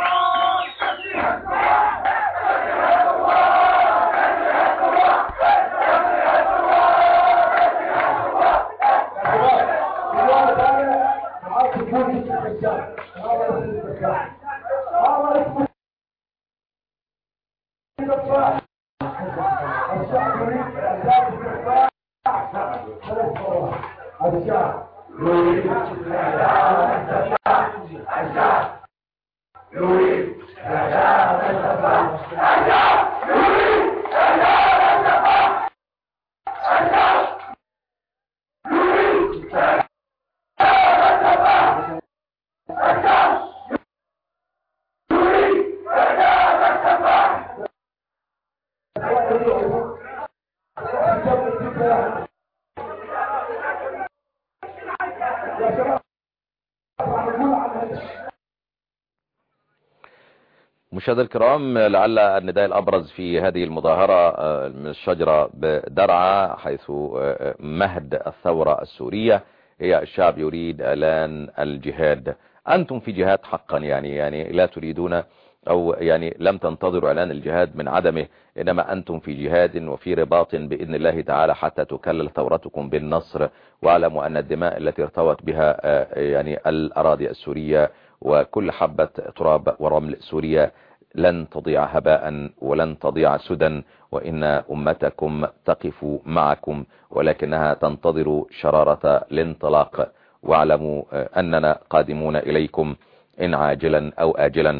Speaker 2: مشاهدينا الكرام، لعل النداء الأبرز في هذه المظاهرة من الشجرة بدرعا حيث مهد الثورة السورية هي الشعب يريد إعلان الجهاد. أنتم في جهاد حقا، يعني يعني لا تريدون أو يعني لم تنتظروا إعلان الجهاد من عدمه، إنما أنتم في جهاد وفي رباط بإذن الله تعالى حتى تكلل ثورتكم بالنصر. واعلموا أن الدماء التي ارتوت بها يعني الأراضي السورية وكل حبة تراب ورمل سوريا لن تضيع هباء ولن تضيع سدى، وإن أمتكم تقف معكم ولكنها تنتظر شرارة الانطلاق. واعلموا أننا قادمون إليكم إن عاجلا أو آجلا.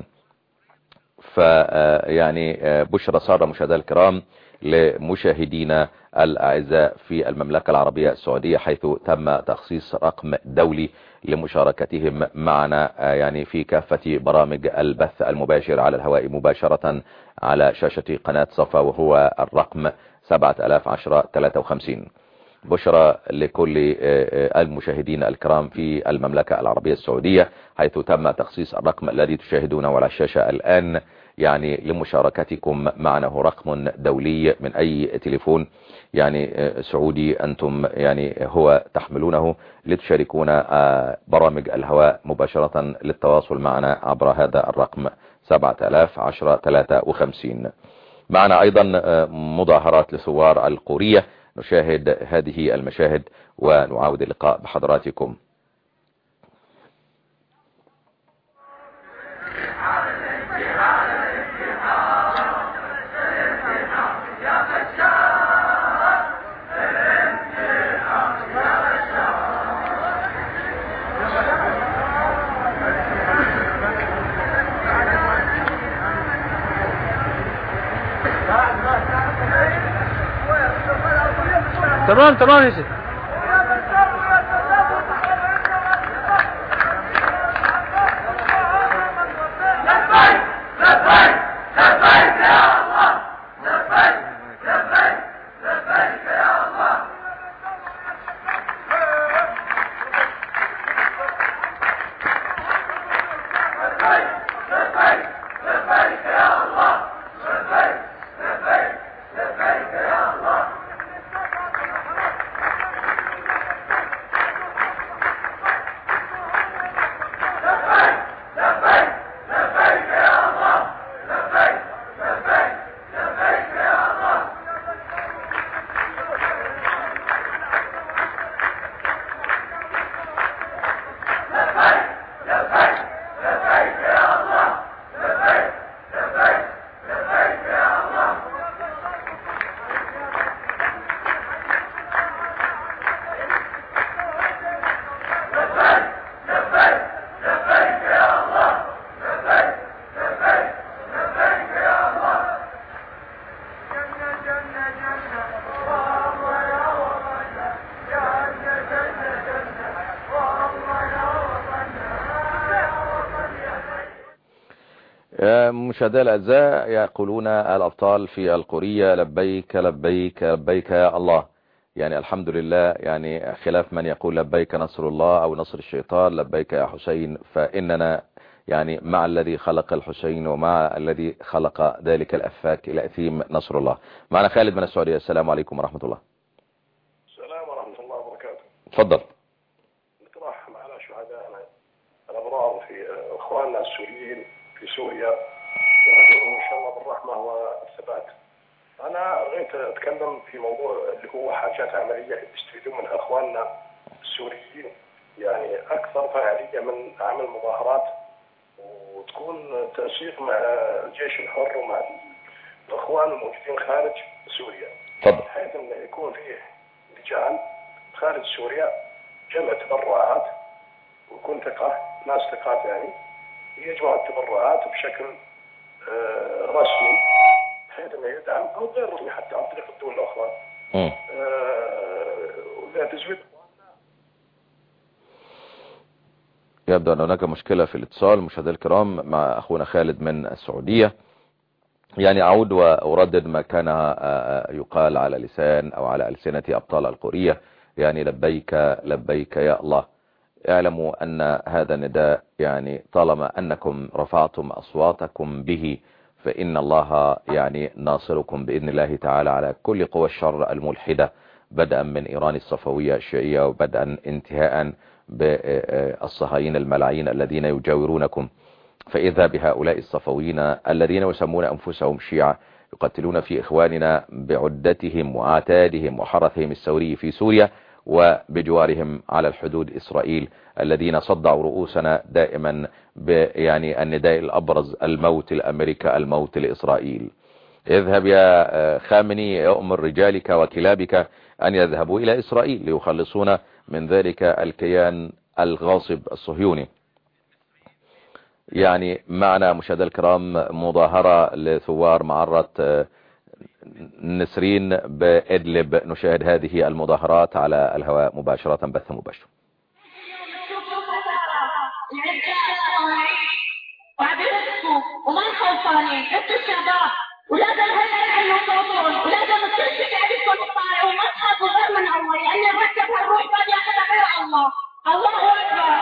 Speaker 2: فيعني بشرى سارة مشاهدينا الكرام لمشاهدينا الأعزاء في المملكة العربية السعودية، حيث تم تخصيص رقم دولي لمشاركتهم معنا يعني في كافة برامج البث المباشر على الهواء مباشرة على شاشة قناة صفا، وهو الرقم سبعة آلاف عشرة ثلاثة وخمسين. بشرى لكل المشاهدين الكرام في المملكة العربية السعودية، حيث تم تخصيص الرقم الذي تشاهدونه على الشاشة الآن يعني لمشاركتكم معنا. هو رقم دولي من أي تليفون يعني سعودي أنتم يعني هو تحملونه لتشاركونا برامج الهواء مباشرة للتواصل معنا عبر هذا الرقم سبعة آلاف عشرة ثلاثة وخمسين. معنا أيضا مظاهرات لثوار القورية، نشاهد هذه المشاهد ونعاود اللقاء بحضراتكم.
Speaker 13: تمام تمام يا سيدي.
Speaker 2: مشاهدينا الأعزاء، يقولون الأبطال في القورية لبيك لبيك لبيك يا الله. يعني الحمد لله، يعني خلاف من يقول لبيك نصر الله أو نصر الشيطان، لبيك يا حسين، فإننا يعني مع الذي خلق الحسين ومع الذي خلق ذلك الأفاك الأثيم نصر الله. معنا خالد من السعودية. السلام عليكم ورحمة الله.
Speaker 14: السلام ورحمة الله وبركاته.
Speaker 2: تفضل.
Speaker 14: نترحم على شهدائنا الأبرار في إخواننا السوريين في سوريا، وندعوهم إن شاء الله بالرحمة والثبات. أنا بغيت أتكلم في موضوع اللي هو حاجات عملية يستفيدون من أخواننا السوريين، يعني أكثر فعالية من عمل مظاهرات وتكون تنسيق مع الجيش الحر ومع الأخوان الموجودين خارج سوريا، بحيث أن يكون فيه لجان خارج سوريا جمع تبرعات، ويكون ثقة ناس ثقات يعني يجمع التبرعات بشكل آه رسمي، بحيث انه يدعم او غير رسمي حتى عن طريق الدول الاخرى ولا تزويد.
Speaker 2: يبدو ان هناك مشكلة في الاتصال مشاهدينا الكرام مع اخونا خالد من السعودية. يعني اعود واردد ما كان يقال على لسان او على ألسنة ابطال القورية، يعني لبيك لبيك يا الله. اعلموا أن هذا النداء يعني طالما أنكم رفعتم أصواتكم به فإن الله يعني ناصركم بإذن الله تعالى على كل قوى الشر الملحدة، بدءا من إيران الصفوية الشيعية وبدءا انتهاء بالصهاينة الملاعين الذين يجاورونكم. فإذا بهؤلاء الصفويين الذين يسمون أنفسهم شيعة يقتلون في إخواننا بعدتهم وعتادهم وحرثهم الثوري في سوريا، وبجوارهم على الحدود إسرائيل الذين صدعوا رؤوسنا دائما يعني النداء الأبرز الموت لأمريكا، الموت لإسرائيل. اذهب يا خامنئي يأمر رجالك وكلابك أن يذهبوا إلى إسرائيل ليخلصون من ذلك الكيان الغاصب الصهيوني. يعني معنا مشاهدينا الكرام مظاهرة لثوار معرة نسرين بإدلب، نشاهد هذه المظاهرات على الهواء مباشرة، بث مباشر.
Speaker 9: وما خوفانين انت الشباب ولازم هلا انه صوتون ولازم كل شيء عليكم تطالعوا وما تخافوا غير من الله، لان الركب هالروح ما ياخذها غير الله. الله اكبر.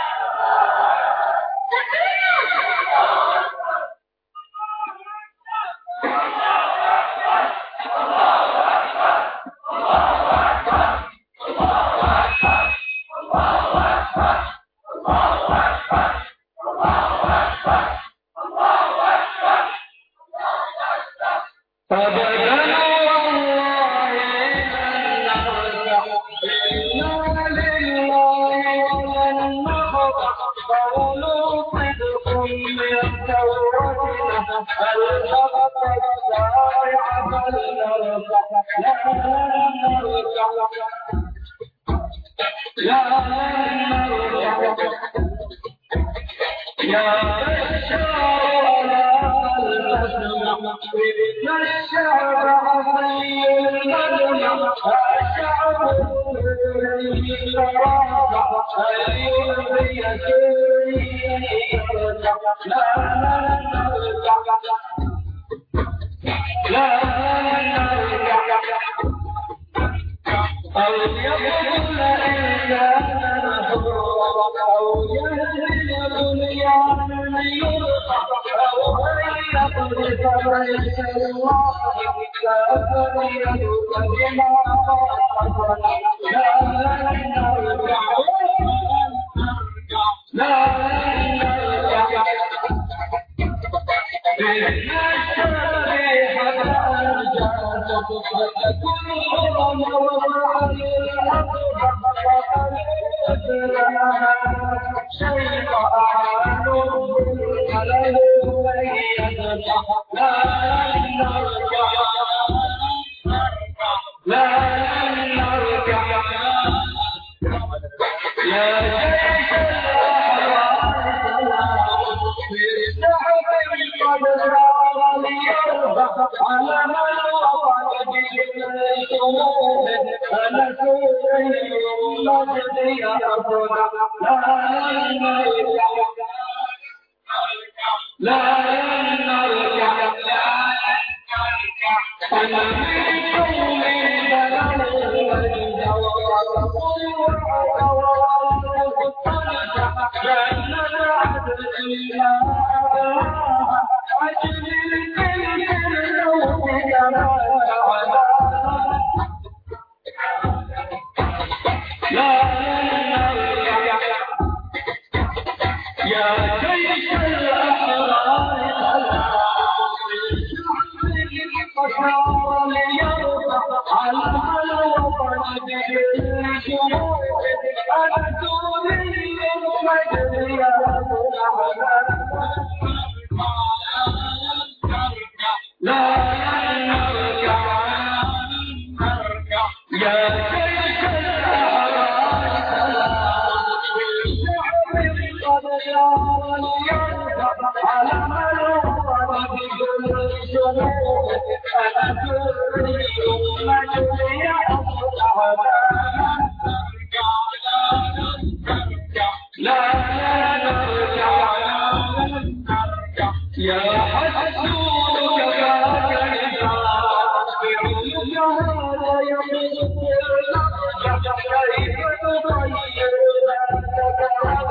Speaker 8: يا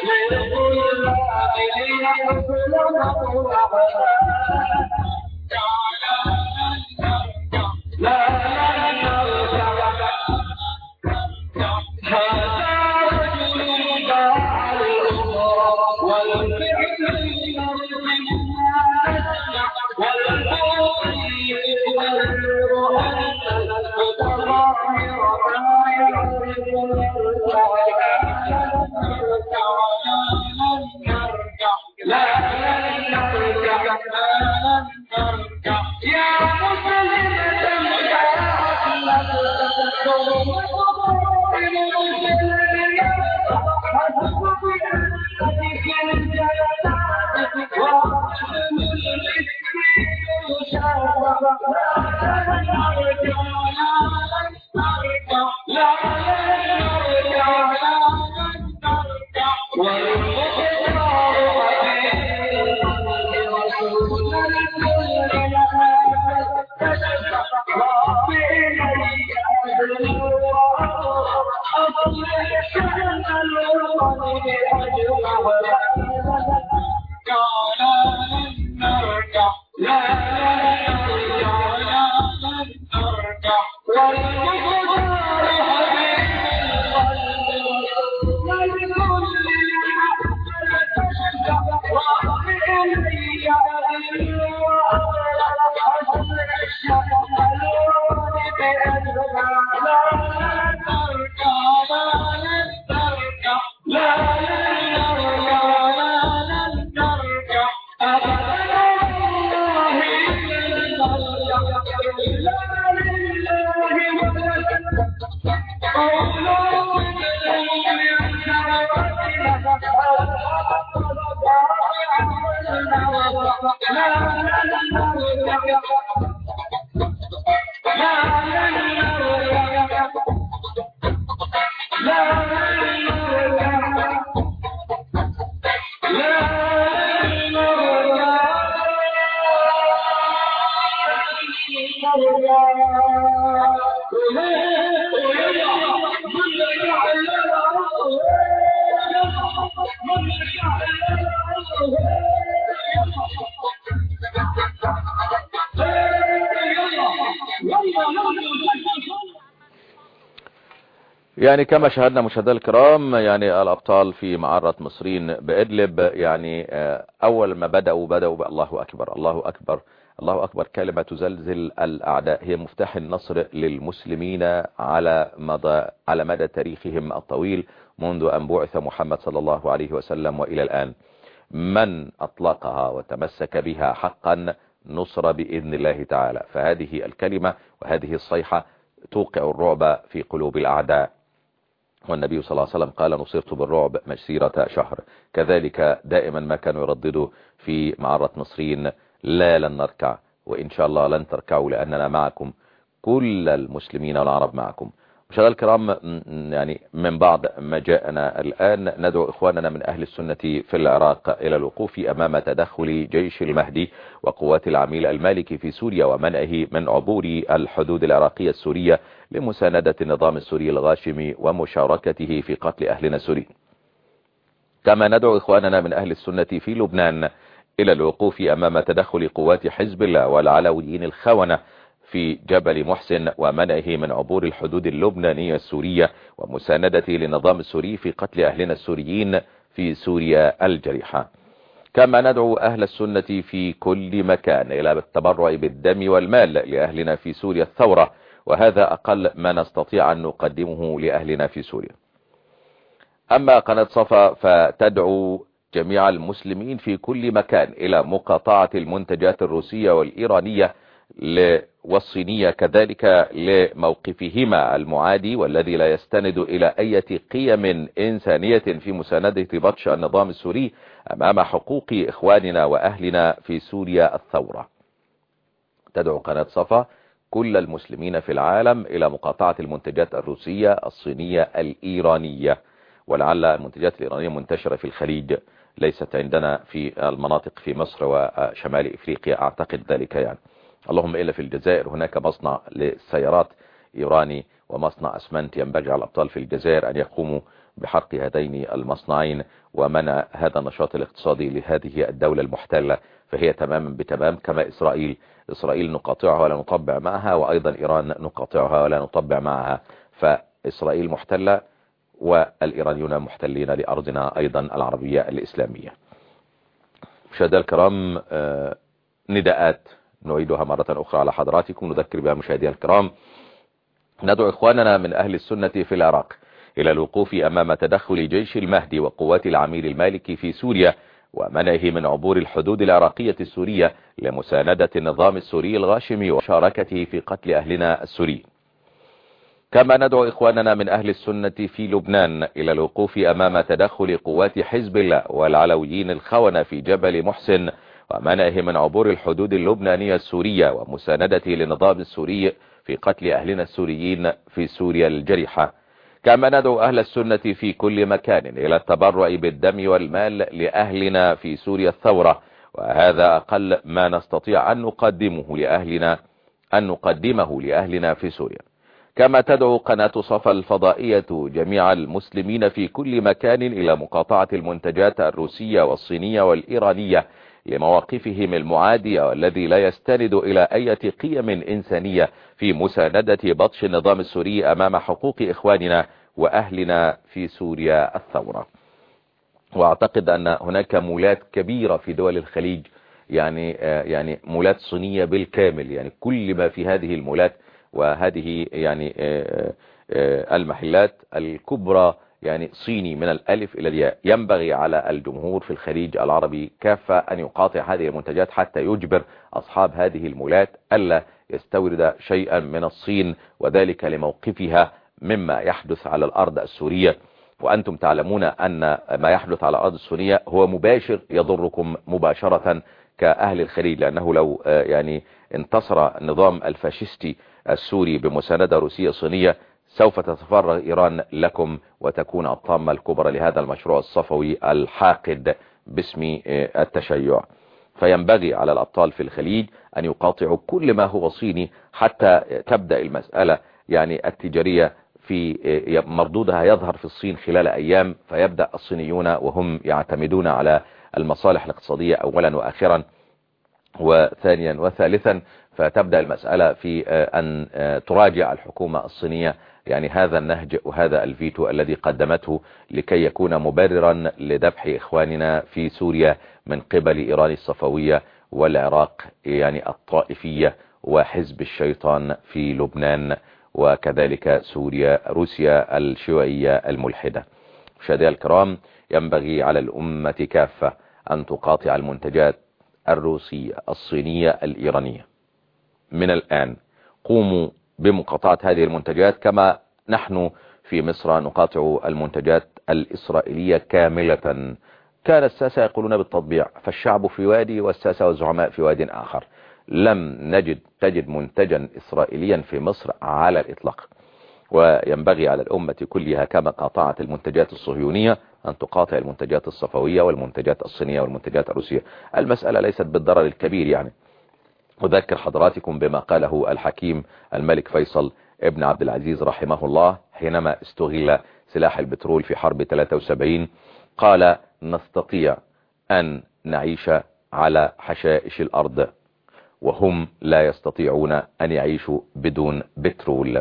Speaker 2: يعني كما شاهدنا مشاهدينا الكرام، يعني الأبطال في معرة مصرين بإدلب، يعني أول ما بدأوا بدأوا بالله أكبر الله أكبر الله أكبر، كلمة تزلزل الأعداء، هي مفتاح النصر للمسلمين على مدى على مدى تاريخهم الطويل منذ أن بعث محمد صلى الله عليه وسلم وإلى الآن. من أطلقها وتمسك بها حقا نصر بإذن الله تعالى. فهذه الكلمة وهذه الصيحة توقع الرعب في قلوب الأعداء، والنبي صلى الله عليه وسلم قال نصرت بالرعب مسيرة شهر. كذلك دائما ما كانوا يرددوا في معرة مصرين لا لن نركع، وإن شاء الله لن تركعوا لأننا معكم، كل المسلمين والعرب معكم. مشاهدينا الكرام، يعني من بعض ما جاءنا الآن ندعو إخواننا من أهل السنة في العراق إلى الوقوف أمام تدخل جيش المهدي وقوات العميل المالكي في سوريا ومنعه من عبور الحدود العراقية السورية لمساندة النظام السوري الغاشم ومشاركته في قتل أهلنا السوريين. كما ندعو إخواننا من أهل السنة في لبنان إلى الوقوف أمام تدخل قوات حزب الله والعلويين الخونة في جبل محسن ومنعه من عبور الحدود اللبنانية السورية ومساندته للنظام السوري في قتل أهلنا السوريين في سوريا الجريحة. كما ندعو أهل السنة في كل مكان إلى التبرع بالدم والمال لأهلنا في سوريا الثورة، وهذا أقل ما نستطيع أن نقدمه لأهلنا في سوريا. أما قناة صفا فتدعو جميع المسلمين في كل مكان إلى مقاطعة المنتجات الروسية والإيرانية والصينية كذلك لموقفهما المعادي والذي لا يستند إلى أي قيم إنسانية في مساندة بطش النظام السوري أمام حقوق إخواننا وأهلنا في سوريا الثورة. تدعو قناة صفا كل المسلمين في العالم إلى مقاطعة المنتجات الروسية الصينية الإيرانية، ولعل المنتجات الإيرانية منتشرة في الخليج، ليست عندنا في المناطق في مصر وشمال إفريقيا أعتقد ذلك يعني. اللهم إلا في الجزائر هناك مصنع للسيارات إيراني ومصنع أسمنت، ينبغي على الأبطال في الجزائر أن يقوموا بحرق هذين المصنعين ومنع هذا النشاط الاقتصادي لهذه الدولة المحتلة، فهي تماما بتمام كما إسرائيل. إسرائيل نقاطعها ولا نطبع معها، وأيضا إيران نقاطعها ولا نطبع معها. فإسرائيل محتلة والإيرانيون محتلين لأرضنا أيضا العربية الإسلامية. مشاهدينا الكرام، نداءات نعيدها مرة أخرى على حضراتكم نذكر بها مشاهدينا الكرام. ندعو إخواننا من أهل السنة في العراق إلى الوقوف أمام تدخل جيش المهدي وقوات العميل المالكي في سوريا ومنعه من عبور الحدود العراقية السورية لمساندة النظام السوري الغاشم ومشاركته في قتل أهلنا السوريين. كما ندعو إخواننا من أهل السنة في لبنان إلى الوقوف أمام تدخل قوات حزب الله والعلويين الخونة في جبل محسن ومنعه من عبور الحدود اللبنانية السورية ومساندته للنظام السوري في قتل أهلنا السوريين في سوريا الجريحة. كما ندعو أهل السنة في كل مكان إلى التبرع بالدم والمال لأهلنا في سوريا الثورة، وهذا أقل ما نستطيع أن نقدمه لأهلنا أن نقدمه لأهلنا في سوريا. كما تدعو قناة صفا الفضائية جميع المسلمين في كل مكان إلى مقاطعة المنتجات الروسية والصينية والإيرانية لمواقفهم المعادية والذي لا يستند إلى أي قيم إنسانية في مساندة بطش النظام السوري أمام حقوق إخواننا وأهلنا في سوريا الثورة. وأعتقد أن هناك مولات كبيرة في دول الخليج، يعني يعني مولات صينية بالكامل، يعني كل ما في هذه المولات وهذه يعني المحلات الكبرى يعني صيني من الألف إلى الياء. ينبغي على الجمهور في الخليج العربي كافة أن يقاطع هذه المنتجات حتى يجبر أصحاب هذه المولات ألا يستورد شيئا من الصين، وذلك لموقفها مما يحدث على الأرض السورية. وأنتم تعلمون أن ما يحدث على الأرض السورية هو مباشر يضركم مباشرة كأهل الخليج، لأنه لو يعني انتصر النظام الفاشستي السوري بمساندة روسية صينية سوف تتفرغ إيران لكم وتكون الطامة الكبرى لهذا المشروع الصفوي الحاقد باسم التشيع. فينبغي على الأبطال في الخليج أن يقاطعوا كل ما هو صيني حتى تبدأ المسألة يعني التجارية في مردودها يظهر في الصين خلال أيام، فيبدأ الصينيون وهم يعتمدون على المصالح الاقتصادية أولا وآخرا وثانيا وثالثا، فتبدأ المسألة في أن تراجع الحكومة الصينية يعني هذا النهج وهذا الفيتو الذي قدمته لكي يكون مبررا لذبح إخواننا في سوريا من قبل إيران الصفوية والعراق يعني الطائفية وحزب الشيطان في لبنان وكذلك سوريا روسيا الشيوعية الملحدة. مشاهدينا الكرام، ينبغي على الأمة كافة أن تقاطع المنتجات الروسية الصينية الإيرانية من الآن. قوموا بمقاطعة هذه المنتجات كما نحن في مصر نقاطع المنتجات الإسرائيلية كاملة. كان الساسة يقولون بالتطبيع، فالشعب في وادي والساسة والزعماء في واد آخر. لم نجد تجد منتجا إسرائيليا في مصر على الإطلاق. وينبغي على الأمة كلها كما قاطعت المنتجات الصهيونية أن تقاطع المنتجات الصفوية والمنتجات الصينية والمنتجات الروسية. المسألة ليست بالضرر الكبير. يعني أذكر حضراتكم بما قاله الحكيم الملك فيصل ابن عبد العزيز رحمه الله حينما استغل سلاح البترول في حرب ثلاثة وسبعين. قال: نستطيع أن نعيش على حشائش الأرض وهم لا يستطيعون أن يعيشوا بدون بترول.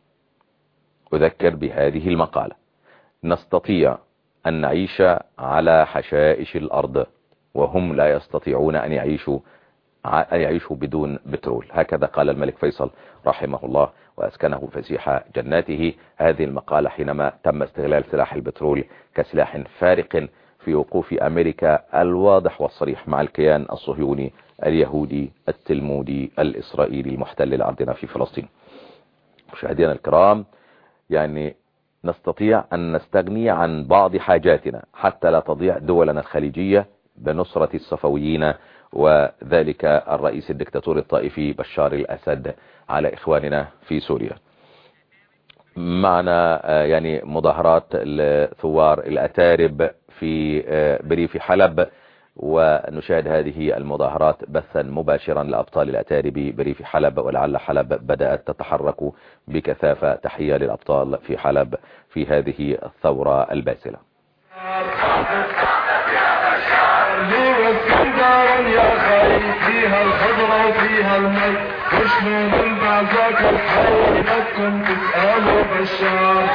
Speaker 2: أذكر بهذه المقالة: نستطيع أن نعيش على حشائش الأرض وهم لا يستطيعون أن يعيشوا أن يعيشوا بدون بترول. هكذا قال الملك فيصل رحمه الله وأسكنه فسيح جناته. هذه المقالة حينما تم استغلال سلاح البترول كسلاح فارق في وقوف أمريكا الواضح والصريح مع الكيان الصهيوني اليهودي التلمودي الإسرائيلي المحتل لأرضنا في فلسطين. مشاهدينا الكرام، يعني نستطيع أن نستغني عن بعض حاجاتنا حتى لا تضيع دولنا الخليجية بنصرة الصفويين وذلك الرئيس الدكتاتوري الطائفي بشار الأسد على إخواننا في سوريا. معنا يعني مظاهرات الثوار الأتارب في بريف حلب ونشاهد هذه المظاهرات بثا مباشرا لأبطال الأتارب بريف حلب، ولعل حلب بدأت تتحرك بكثافة. تحية للأبطال في حلب في هذه الثورة الباسلة.
Speaker 8: يا خي فيها الخضرة وفيها المي، وشلون من بعدك الحي لكم تسألوا بشار.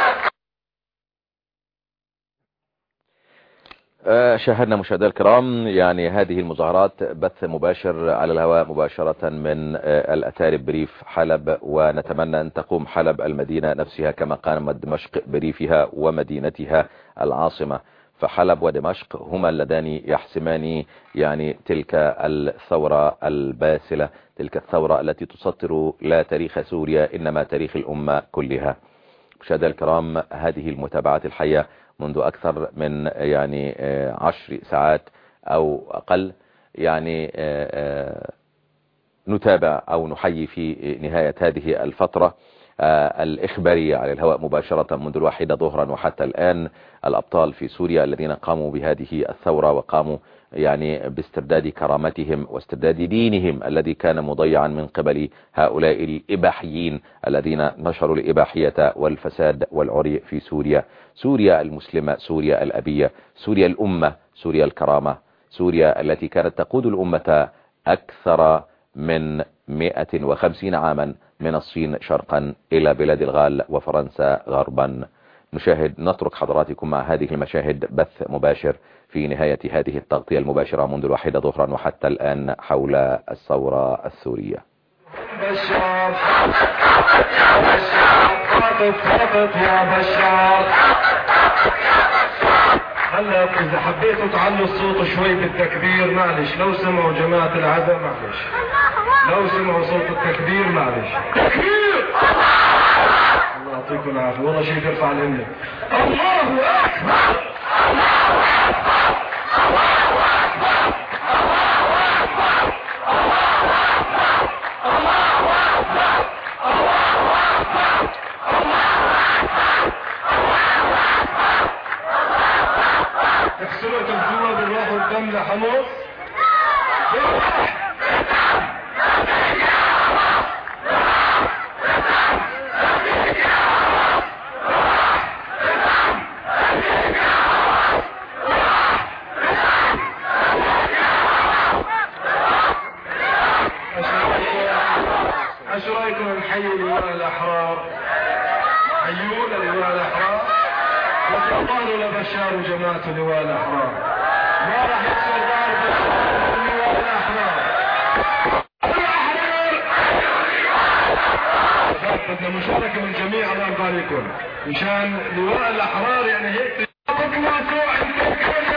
Speaker 2: شاهدنا مشاهدينا الكرام يعني هذه المظاهرات بث مباشر على الهواء مباشرة من الأتارب بريف حلب، ونتمنى أن تقوم حلب المدينة نفسها كما قامت دمشق بريفها ومدينتها العاصمة. فحلب ودمشق هما اللذان يحسمان يعني تلك الثورة الباسلة، تلك الثورة التي تسطر لا تاريخ سوريا إنما تاريخ الأمة كلها. مشاهدينا الكرام، هذه المتابعات الحية منذ أكثر من يعني عشر ساعات أو أقل، يعني نتابع أو نحيي في نهاية هذه الفترة الإخبارية على الهواء مباشرة منذ الواحدة ظهرا وحتى الآن الأبطال في سوريا الذين قاموا بهذه الثورة وقاموا يعني باسترداد كرامتهم واسترداد دينهم الذي كان مضيعا من قبل هؤلاء الإباحيين الذين نشروا الإباحية والفساد والعري في سوريا. سوريا المسلمة، سوريا الأبية، سوريا الأمة، سوريا الكرامة، سوريا التي كانت تقود الأمة أكثر من مئة وخمسين عاما من الصين شرقا إلى بلاد الغال وفرنسا غربا. نشاهد نترك حضراتكم مع هذه المشاهد بث مباشر في نهاية هذه التغطية المباشرة منذ الواحدة ظهرا وحتى الآن حول الثورة السورية.
Speaker 8: بشار خاطف خاطف يا بشار. هلا إذا حبيتوا تعلوا الصوت شوي بالتكبير معلش، لو سمعوا جماعة العزاء معلش، لو سمعوا صوت التكبير معلش. تكبير! الله يعطيكم العافية، والله شيء يرفع الهمة. الله أكبر! اغسلوا تنسوها بالروح والدم لحمص. ايش رايكم نحيي لواء الاحرار؟ حيونا لواء الاحرار وتقالوا لبشار وجماعته لواء الاحرار. ما راح يكسر دار بشار لواء الاحرار. بدنا مشاركه من جميع الله يبارك لكم مشان لواء الاحرار، يعني هيك تطلعوا عندكم